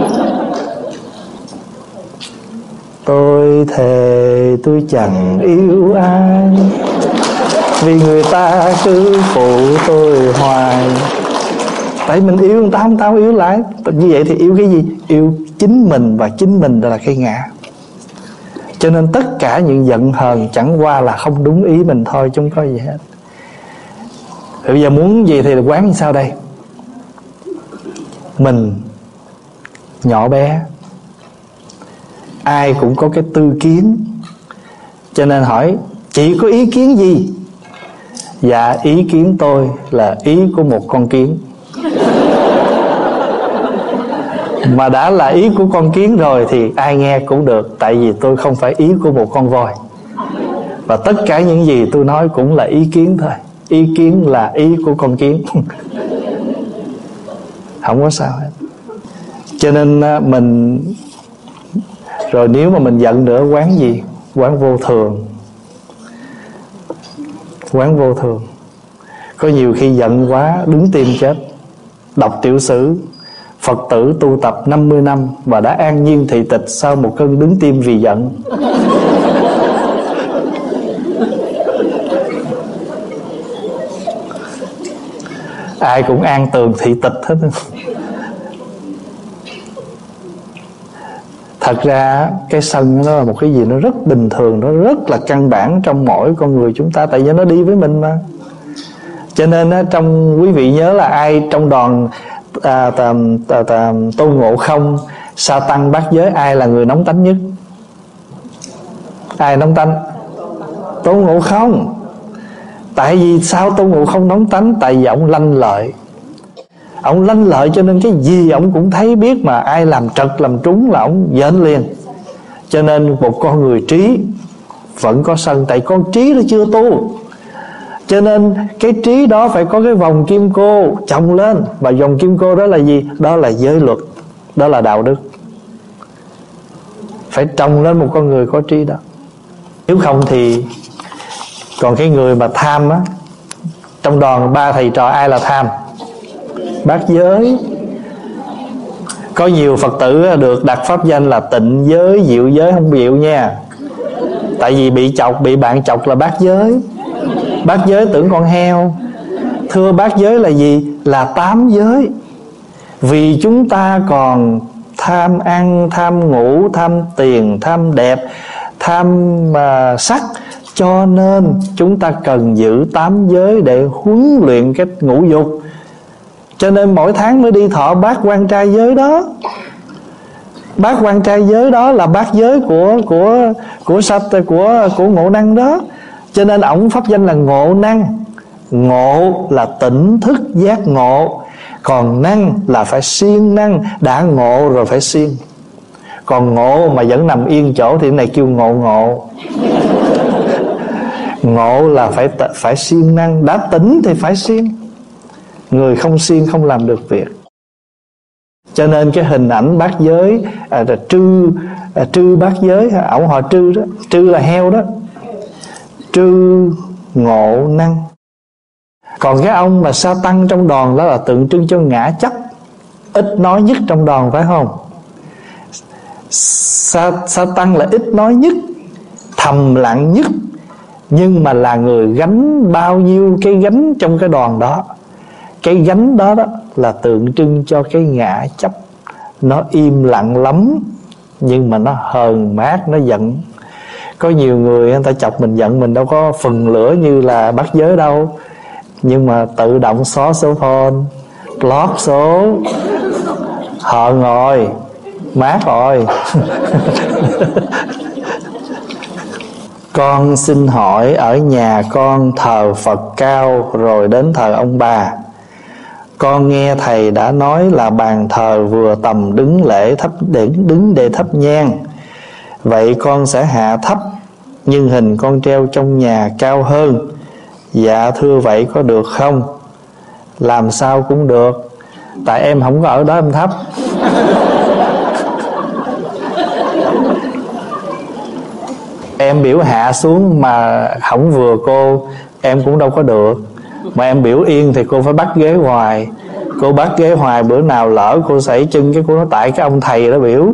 Tôi thề tôi chẳng yêu ai, vì người ta cứ phụ tôi hoài. Tại mình yêu người ta, không tao yêu lại. Như vậy thì yêu cái gì? Yêu chính mình, và chính mình là cái ngã. Cho nên tất cả những giận hờn chẳng qua là không đúng ý mình thôi, chứ không có gì hết. Bây giờ muốn gì thì quán như sao đây? Mình nhỏ bé, ai cũng có cái tư kiến. Cho nên hỏi, chị có ý kiến gì? Dạ ý kiến tôi là ý của một con kiến. Mà đã là ý của con kiến rồi thì ai nghe cũng được. Tại vì tôi không phải ý của một con voi. Và tất cả những gì tôi nói cũng là ý kiến thôi. Ý kiến là ý của con kiến. Không có sao hết. Cho nên mình, rồi nếu mà mình giận nữa, quán gì? Quán vô thường. Quán vô thường. Có nhiều khi giận quá đứng tim chết. Đọc tiểu sử, Phật tử tu tập năm mươi năm và đã an nhiên thị tịch sau một cơn đứng tim vì giận. Ai cũng an tường thị tịch hết. Thật ra cái sân nó là một cái gì nó rất bình thường, nó rất là căn bản trong mỗi con người chúng ta. Tại vì nó đi với mình mà. Cho nên á, trong quý vị nhớ là ai trong đoàn à, tà, tà, tà, Tôn Ngộ Không, Sa Tăng, Bát Giới, ai là người nóng tánh nhất? Ai nóng tánh? Tôn Ngộ Không. Tại vì sao Tôn Ngộ Không nóng tánh? Tại vì ông lanh lợi. Ông lanh lợi cho nên cái gì ông cũng thấy biết, mà ai làm trật làm trúng là ông giận liền. Cho nên một con người trí vẫn có sân, tại con trí nó chưa tu. Cho nên cái trí đó phải có cái vòng kim cô chồng lên. Và vòng kim cô đó là gì? Đó là giới luật, đó là đạo đức. Phải trồng lên một con người có trí đó. Nếu không thì còn cái người mà tham á, trong đoàn ba thầy trò ai là tham? Bát giới. Có nhiều Phật tử được đặt pháp danh là tịnh giới, diệu giới, không diệu nha. Tại vì bị chọc, bị bạn chọc là bát giới. Bát giới tưởng con heo. Thưa, bát giới là gì? Là tám giới. Vì chúng ta còn tham ăn, tham ngủ, tham tiền, tham đẹp, tham uh, sắc, cho nên chúng ta cần giữ tám giới để huấn luyện cái ngũ dục. Cho nên mỗi tháng mới đi thọ bát quan trai giới đó. Bát quan trai giới đó là bát giới của của của sạch của của Ngộ Năng đó. Cho nên ổng pháp danh là Ngộ Năng. Ngộ là tỉnh thức giác ngộ, còn năng là phải siêng năng. Đã ngộ rồi phải siêng. Còn ngộ mà vẫn nằm yên chỗ thì cái này kêu ngộ ngộ. Ngộ là phải phải siêng năng. Đã tỉnh thì phải siêng. Người không siêng không làm được việc. Cho nên cái hình ảnh bát giới à, là trư à, trư bát giới, ổng họ trư đó. Trư là heo đó. Trư ngộ năng. Còn cái ông mà Sa Tăng trong đoàn đó là tượng trưng cho ngã chấp, ít nói nhất trong đoàn, phải không? Sa, Sa Tăng là ít nói nhất, thầm lặng nhất, nhưng mà là người gánh bao nhiêu cái gánh trong cái đoàn đó. Cái gánh đó, đó là tượng trưng cho cái ngã chấp. Nó im lặng lắm, nhưng mà nó hờn mát, nó giận. Có nhiều người người ta chọc mình giận, mình đâu có phần lửa như là bát giới đâu. Nhưng mà tự động xóa số phone, block số, họ ngồi Mát rồi. Con xin hỏi, ở nhà con thờ Phật cao rồi đến thờ ông bà. Con nghe thầy đã nói là bàn thờ vừa tầm đứng lễ thắp đứng đứng để thắp nhang. Vậy con sẽ hạ thấp, nhưng hình con treo trong nhà cao hơn. Dạ thưa vậy có được không? Làm sao cũng được, tại em không có ở đó em thắp. Em biểu hạ xuống mà không vừa cô, em cũng đâu có được. Mà em biểu yên thì cô phải bắt ghế hoài. Cô bắt ghế hoài, bữa nào lỡ cô sẩy chân cái cô nói tại cái ông thầy đó biểu.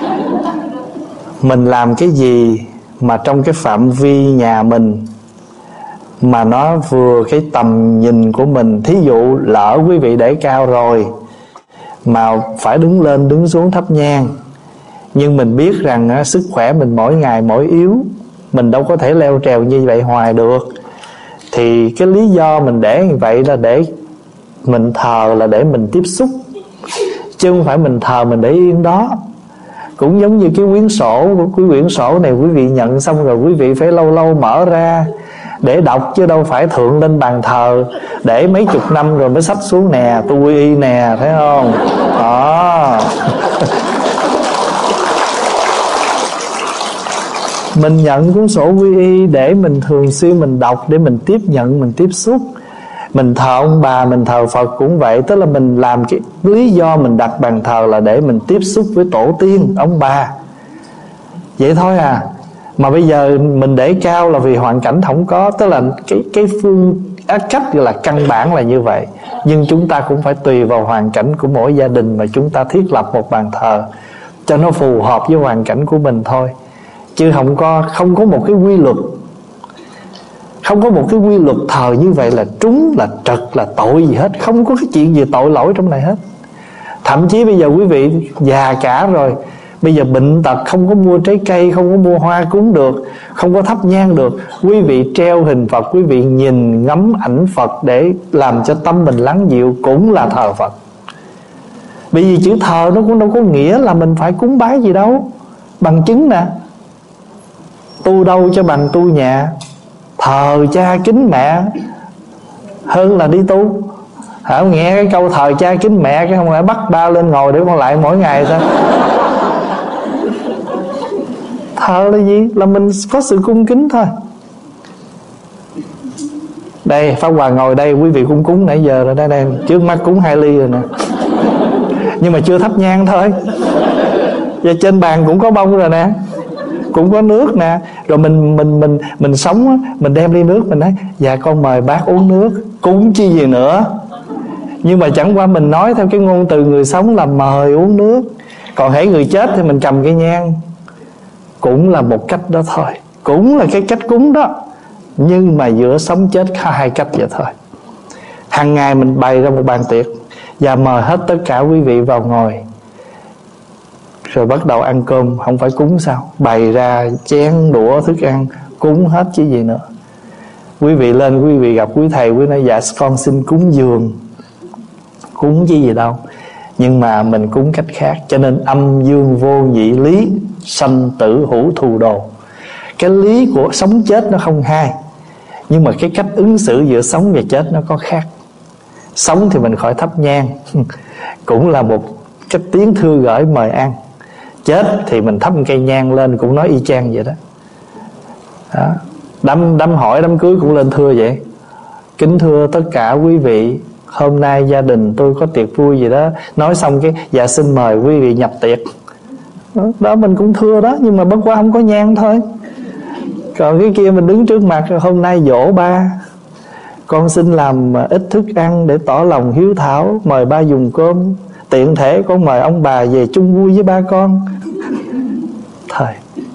Mình làm cái gì mà trong cái phạm vi nhà mình mà nó vừa cái tầm nhìn của mình. Thí dụ lỡ quý vị để cao rồi mà phải đứng lên đứng xuống thắp nhang, nhưng mình biết rằng á, sức khỏe mình mỗi ngày mỗi yếu, mình đâu có thể leo trèo như vậy hoài được. Thì cái lý do mình để như vậy là để mình thờ, là để mình tiếp xúc, chứ không phải mình thờ mình để yên đó. Cũng giống như cái quyển sổ, cái quyển sổ này quý vị nhận xong rồi quý vị phải lâu lâu mở ra để đọc, chứ đâu phải thượng lên bàn thờ để mấy chục năm rồi mới xách xuống nè, tôi quy y nè, thấy không? Đó. Mình nhận cuốn sổ quy y để mình thường xuyên mình đọc, để mình tiếp nhận, mình tiếp xúc. Mình thờ ông bà, mình thờ Phật cũng vậy. Tức là mình làm cái lý do mình đặt bàn thờ là để mình tiếp xúc với tổ tiên, ông bà. Vậy thôi à. Mà bây giờ mình để cao là vì hoàn cảnh không có. Tức là cái, cái phương cách là căn bản là như vậy. Nhưng chúng ta cũng phải tùy vào hoàn cảnh của mỗi gia đình mà chúng ta thiết lập một bàn thờ cho nó phù hợp với hoàn cảnh của mình thôi. Chứ không có, không có một cái quy luật. Không có một cái quy luật thờ như vậy là trúng, là trật, là tội gì hết. Không có cái chuyện gì tội lỗi trong này hết. Thậm chí bây giờ quý vị già cả rồi, bây giờ bệnh tật, không có mua trái cây, không có mua hoa cúng được, không có thắp nhang được, quý vị treo hình Phật, quý vị nhìn ngắm ảnh Phật để làm cho tâm mình lắng dịu, cũng là thờ Phật. Bởi vì chữ thờ nó cũng đâu có nghĩa là mình phải cúng bái gì đâu. Bằng chứng nè, tu đâu cho bằng tu nhà. Thờ cha kính mẹ hơn là đi tu. Hả, nghe cái câu thờ cha kính mẹ cái không phải bắt ba lên ngồi để con lại mỗi ngày thôi. Thờ là gì? Là mình có sự cung kính thôi. Đây Pháp Hòa ngồi đây, quý vị cũng cúng nãy giờ rồi. Đây đây, trước mắt cúng hai ly rồi nè. Nhưng mà chưa thắp nhang thôi. Và trên bàn cũng có bông rồi nè, cũng có nước nè. Rồi mình mình mình mình sống á, mình đem ly nước, mình nói dạ con mời bác uống nước, cúng chi gì nữa. Nhưng mà chẳng qua mình nói theo cái ngôn từ người sống là mời uống nước. Còn hễ người chết thì mình cầm cái nhang, cũng là một cách đó thôi, cũng là cái cách cúng đó. Nhưng mà giữa sống chết có hai cách vậy thôi. Hàng ngày mình bày ra một bàn tiệc và mời hết tất cả quý vị vào ngồi, rồi bắt đầu ăn cơm. Không phải cúng sao? Bày ra chén đũa thức ăn, cúng hết chứ gì nữa. Quý vị lên, quý vị gặp quý thầy, quý nói dạ con xin cúng dường. Cúng chứ gì đâu. Nhưng mà mình cúng cách khác. Cho nên âm dương vô nhị lý, sanh tử hữu thù đồ. Cái lý của sống chết nó không hai, nhưng mà cái cách ứng xử giữa sống và chết nó có khác. Sống thì mình khỏi thắp nhang, cũng là một cách tiếng thưa gửi mời ăn. Chết thì mình thắp một cây nhang lên, cũng nói y chang vậy đó, đó. Đám, đám hỏi đám cưới cũng lên thưa vậy. Kính thưa tất cả quý vị, hôm nay gia đình tôi có tiệc vui gì đó. Nói xong cái dạ xin mời quý vị nhập tiệc. Đó, đó mình cũng thưa đó, nhưng mà bất quá không có nhang thôi. Còn cái kia mình đứng trước mặt, hôm nay dỗ ba, con xin làm ít thức ăn để tỏ lòng hiếu thảo, mời ba dùng cơm, tiện thể con mời ông bà về chung vui với ba con. Thời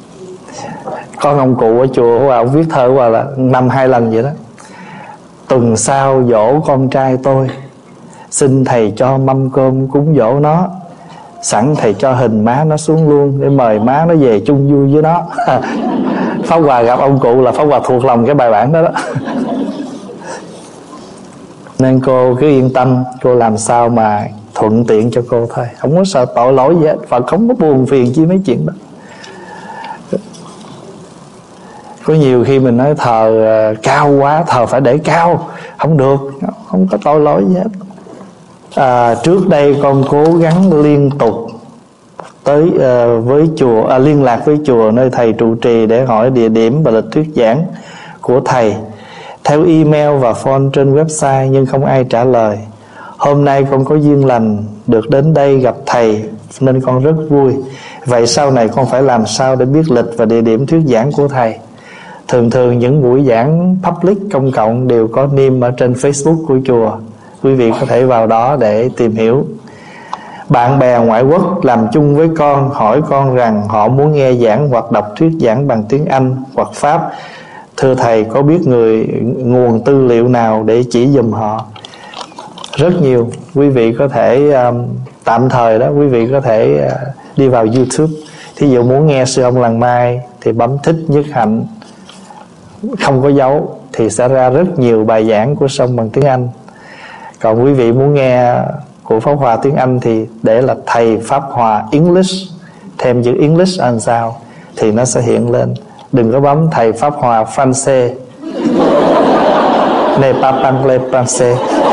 con ông cụ ở chùa của ông viết thơ qua là năm hai lần vậy đó. Tuần sau dỗ con trai tôi, xin thầy cho mâm cơm cúng dỗ nó, sẵn thầy cho hình má nó xuống luôn để mời má nó về chung vui với nó. Pháp Hòa gặp ông cụ là Pháp Hòa thuộc lòng cái bài bản đó đó. Nên cô cứ yên tâm, cô làm sao mà thuận tiện cho cô thôi, không có sợ tội lỗi gì hết. Phật không có buồn phiền chi mấy chuyện đó. Có nhiều khi mình nói thờ cao quá, thờ phải để cao, không được, không có tội lỗi gì hết. À, trước đây con cố gắng liên tục tới uh, với chùa, à, liên lạc với chùa nơi thầy trụ trì để hỏi địa điểm và lịch thuyết giảng của thầy theo email và phone trên website, nhưng không ai trả lời. Hôm nay con có duyên lành được đến đây gặp thầy nên con rất vui. Vậy sau này con phải làm sao để biết lịch và địa điểm thuyết giảng của thầy? Thường thường những buổi giảng public công cộng đều có niêm ở trên Facebook của chùa. Quý vị có thể vào đó để tìm hiểu. Bạn bè ngoại quốc làm chung với con hỏi con rằng họ muốn nghe giảng hoặc đọc thuyết giảng bằng tiếng Anh hoặc Pháp. Thưa thầy, có biết người nguồn tư liệu nào để chỉ dùm họ? Rất nhiều. Quý vị có thể um, tạm thời đó, quý vị có thể uh, đi vào YouTube. Thí dụ muốn nghe sư ông Làng Mai thì bấm Thích Nhất Hạnh, không có dấu, thì sẽ ra rất nhiều bài giảng của sư ông bằng tiếng Anh. Còn quý vị muốn nghe của Pháp Hòa tiếng Anh thì để là thầy Pháp Hòa English, thêm chữ English and sao thì nó sẽ hiện lên. Đừng có bấm thầy Pháp Hòa Francais, ne pas parler français.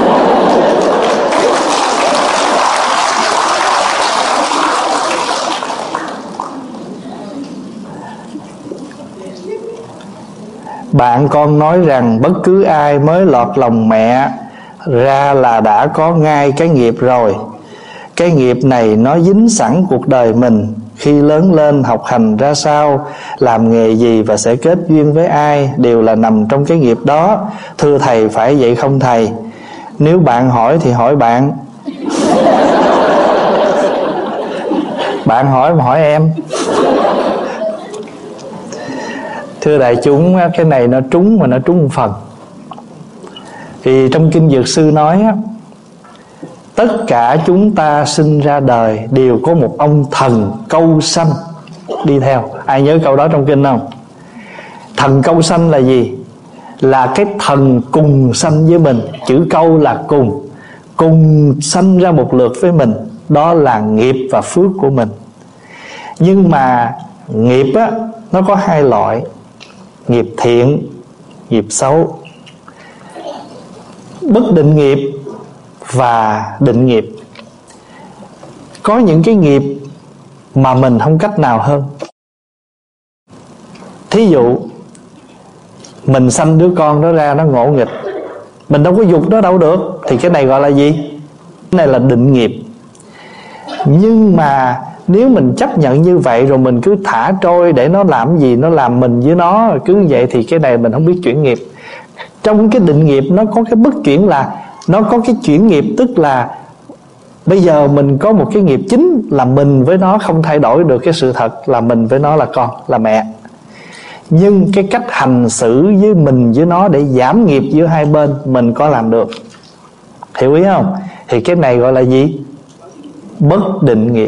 Bạn con nói rằng bất cứ ai mới lọt lòng mẹ ra là đã có ngay cái nghiệp rồi. Cái nghiệp này nó dính sẵn cuộc đời mình. Khi lớn lên học hành ra sao, làm nghề gì và sẽ kết duyên với ai đều là nằm trong cái nghiệp đó. Thưa thầy, phải vậy không thầy? Nếu bạn hỏi thì hỏi bạn. Bạn hỏi mà hỏi em. Thưa đại chúng, cái này nó trúng mà nó trúng một phần. Thì trong Kinh Dược Sư nói á, tất cả chúng ta sinh ra đời đều có một ông thần câu sanh đi theo. Ai nhớ câu đó trong kinh không? Thần câu sanh là gì? Là cái thần cùng sanh với mình. Chữ câu là cùng, cùng sanh ra một lượt với mình. Đó là nghiệp và phước của mình. Nhưng mà nghiệp á, nó có hai loại: nghiệp thiện, nghiệp xấu. Bất định nghiệp và định nghiệp. Có những cái nghiệp mà mình không cách nào hơn. Thí dụ mình sanh đứa con đó ra, nó ngỗ nghịch, mình đâu có dục nó đâu được, thì cái này gọi là gì? Cái này là định nghiệp. Nhưng mà nếu mình chấp nhận như vậy rồi mình cứ thả trôi để nó làm gì, nó làm mình với nó cứ vậy, thì cái này mình không biết chuyển nghiệp. Trong cái định nghiệp nó có cái bất chuyển, là nó có cái chuyển nghiệp, tức là bây giờ mình có một cái nghiệp chính là mình với nó không thay đổi được cái sự thật là mình với nó là con, là mẹ. Nhưng cái cách hành xử với mình với nó để giảm nghiệp giữa hai bên mình có làm được. Hiểu ý không? Thì cái này gọi là gì? Bất định nghiệp.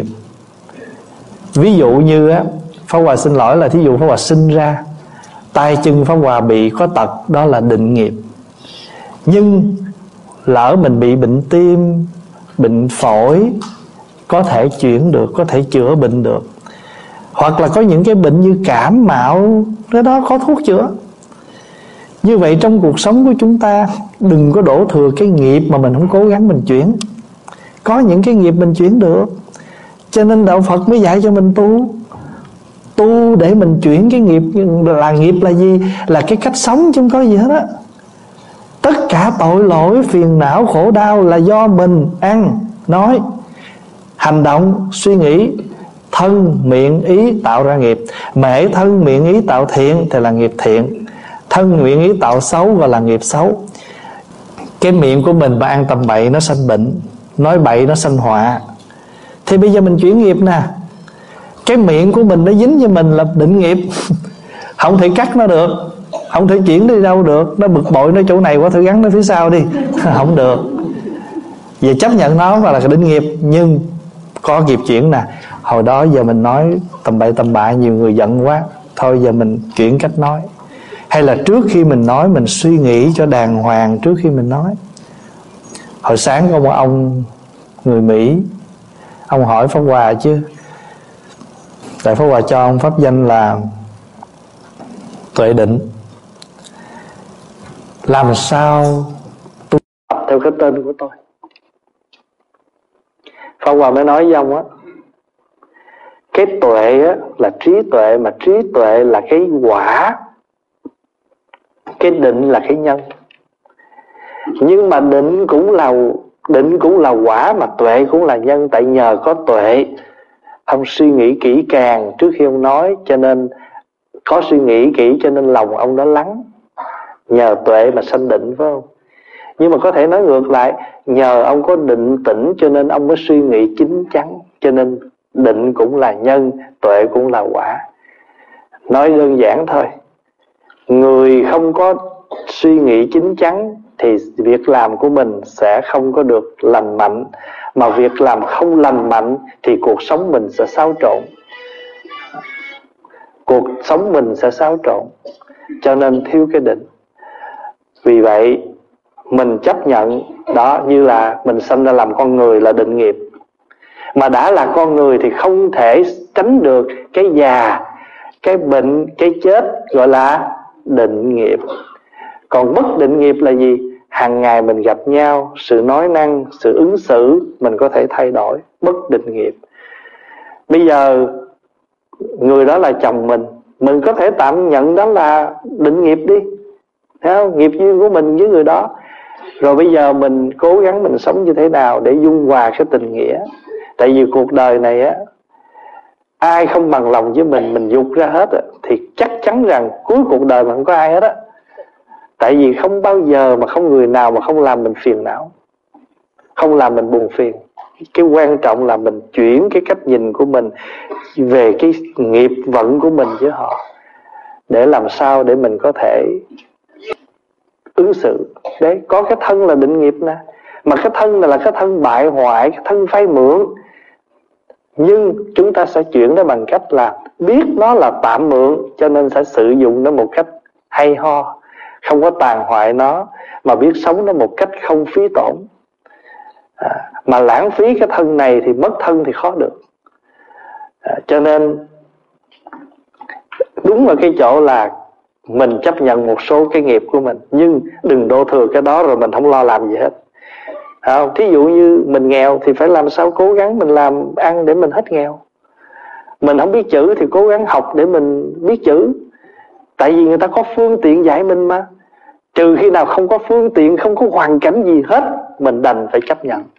Ví dụ như á, Pháp Hòa xin lỗi là thí dụ Pháp Hòa sinh ra tay chân Pháp Hòa bị có tật, đó là định nghiệp. Nhưng lỡ mình bị bệnh tim, bệnh phổi, có thể chuyển được, có thể chữa bệnh được. Hoặc là có những cái bệnh như cảm mạo, cái đó có thuốc chữa. Như vậy trong cuộc sống của chúng ta đừng có đổ thừa cái nghiệp mà mình không cố gắng mình chuyển. Có những cái nghiệp mình chuyển được. Cho nên Đạo Phật mới dạy cho mình tu. Tu để mình chuyển cái nghiệp. Là nghiệp là gì? Là cái cách sống chứ không có gì hết á. Tất cả tội lỗi, phiền não, khổ đau là do mình ăn, nói, hành động, suy nghĩ, thân, miệng, ý tạo ra nghiệp. Mà hễ thân, miệng, ý tạo thiện thì là nghiệp thiện. Thân, miệng, ý tạo xấu gọi là nghiệp xấu. Cái miệng của mình mà ăn tầm bậy nó sanh bệnh, nói bậy nó sanh họa. Thì bây giờ mình chuyển nghiệp nè. Cái miệng của mình nó dính với mình là định nghiệp. Không thể cắt nó được, không thể chuyển đi đâu được. Nó bực bội, nó chỗ này quá thử gắn nó phía sau đi. Không được. Vậy chấp nhận nó và là định nghiệp. Nhưng có nghiệp chuyển nè. Hồi đó giờ mình nói tầm bậy tầm bạ, nhiều người giận quá, thôi giờ mình chuyển cách nói. Hay là trước khi mình nói mình suy nghĩ cho đàng hoàng trước khi mình nói. Hồi sáng có một ông người Mỹ. Ông hỏi Pháp Hòa chứ, tại Pháp Hòa cho ông pháp danh là tuệ định. Làm sao tu theo cái tên của tôi? Pháp Hòa mới nói với ông á, cái tuệ á, là trí tuệ, mà trí tuệ là cái quả, cái định là cái nhân. Nhưng mà định cũng là định cũng là quả, mà tuệ cũng là nhân. Tại nhờ có tuệ, ông suy nghĩ kỹ càng trước khi ông nói, cho nên có suy nghĩ kỹ cho nên lòng ông đó lắng. Nhờ tuệ mà sanh định, phải không? Nhưng mà có thể nói ngược lại, nhờ ông có định tĩnh cho nên ông mới suy nghĩ chín chắn. Cho nên định cũng là nhân, tuệ cũng là quả. Nói đơn giản thôi, người không có suy nghĩ chín chắn thì việc làm của mình sẽ không có được lành mạnh. Mà việc làm không lành mạnh thì cuộc sống mình sẽ xáo trộn. Cuộc sống mình sẽ xáo trộn. Cho nên thiếu cái định. Vì vậy mình chấp nhận đó, như là mình sinh ra làm con người là định nghiệp. Mà đã là con người thì không thể tránh được cái già, cái bệnh, cái chết, gọi là định nghiệp. Còn bất định nghiệp là gì? Hàng ngày mình gặp nhau, sự nói năng, sự ứng xử mình có thể thay đổi. Bất định nghiệp. Bây giờ người đó là chồng mình, mình có thể tạm nhận đó là định nghiệp đi, thấy không? Nghiệp duyên của mình với người đó. Rồi bây giờ mình cố gắng mình sống như thế nào để dung hòa cái tình nghĩa. Tại vì cuộc đời này á, ai không bằng lòng với mình, mình dục ra hết á, thì chắc chắn rằng cuối cuộc đời mà không có ai hết á. Tại vì không bao giờ mà không người nào mà không làm mình phiền não, không làm mình buồn phiền. Cái quan trọng là mình chuyển cái cách nhìn của mình về cái nghiệp vận của mình với họ, để làm sao để mình có thể ứng xử. Đấy, có cái thân là định nghiệp nè. Mà cái thân này là cái thân bại hoại, cái thân phai mượn. Nhưng chúng ta sẽ chuyển nó bằng cách là biết nó là tạm mượn, cho nên sẽ sử dụng nó một cách hay ho, không có tàn hoại nó, mà biết sống nó một cách không phí tổn. à, Mà lãng phí cái thân này thì mất thân thì khó được. à, Cho nên đúng là cái chỗ là mình chấp nhận một số cái nghiệp của mình, nhưng đừng đổ thừa cái đó rồi mình không lo làm gì hết. À, thí dụ như mình nghèo thì phải làm sao cố gắng mình làm ăn để mình hết nghèo. Mình không biết chữ thì cố gắng học để mình biết chữ. Tại vì người ta có phương tiện dạy mình mà. Trừ khi nào không có phương tiện, không có hoàn cảnh gì hết, mình đành phải chấp nhận.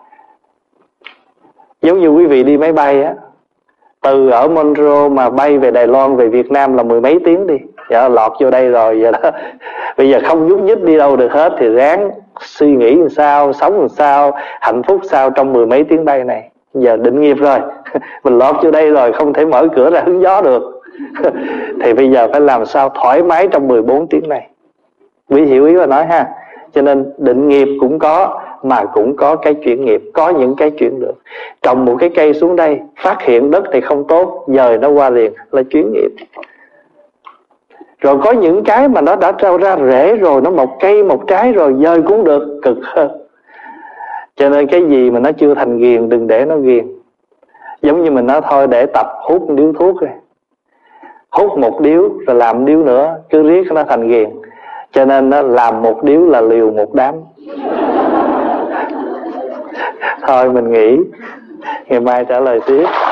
Giống như quý vị đi máy bay á, từ ở Montreux mà bay về Đài Loan, về Việt Nam là mười mấy tiếng đi. Dạ, lọt vô đây rồi vậy đó. Bây giờ không nhúc nhích đi đâu được hết thì ráng suy nghĩ làm sao, sống làm sao, hạnh phúc sao trong mười mấy tiếng bay này. Giờ định nghiệp rồi, mình lọt vô đây rồi, không thể mở cửa ra hứng gió được. Thì bây giờ phải làm sao thoải mái trong mười bốn tiếng này. Quý hiểu ý mà nói ha. Cho nên định nghiệp cũng có, mà cũng có cái chuyển nghiệp. Có những cái chuyển được. Trồng một cái cây xuống đây, phát hiện đất thì không tốt, dời nó qua liền là chuyển nghiệp. Rồi có những cái mà nó đã trao ra rễ rồi, nó mọc cây mọc trái rồi, dời cũng được, cực hơn. Cho nên cái gì mà nó chưa thành ghiền đừng để nó ghiền. Giống như mình nói thôi, để tập hút một điếu thuốc rồi, hút một điếu rồi làm điếu nữa, cứ riết nó thành ghiền. Cho nên nó làm một điếu là liều một đám. Thôi mình nghỉ, ngày mai trả lời tiếp.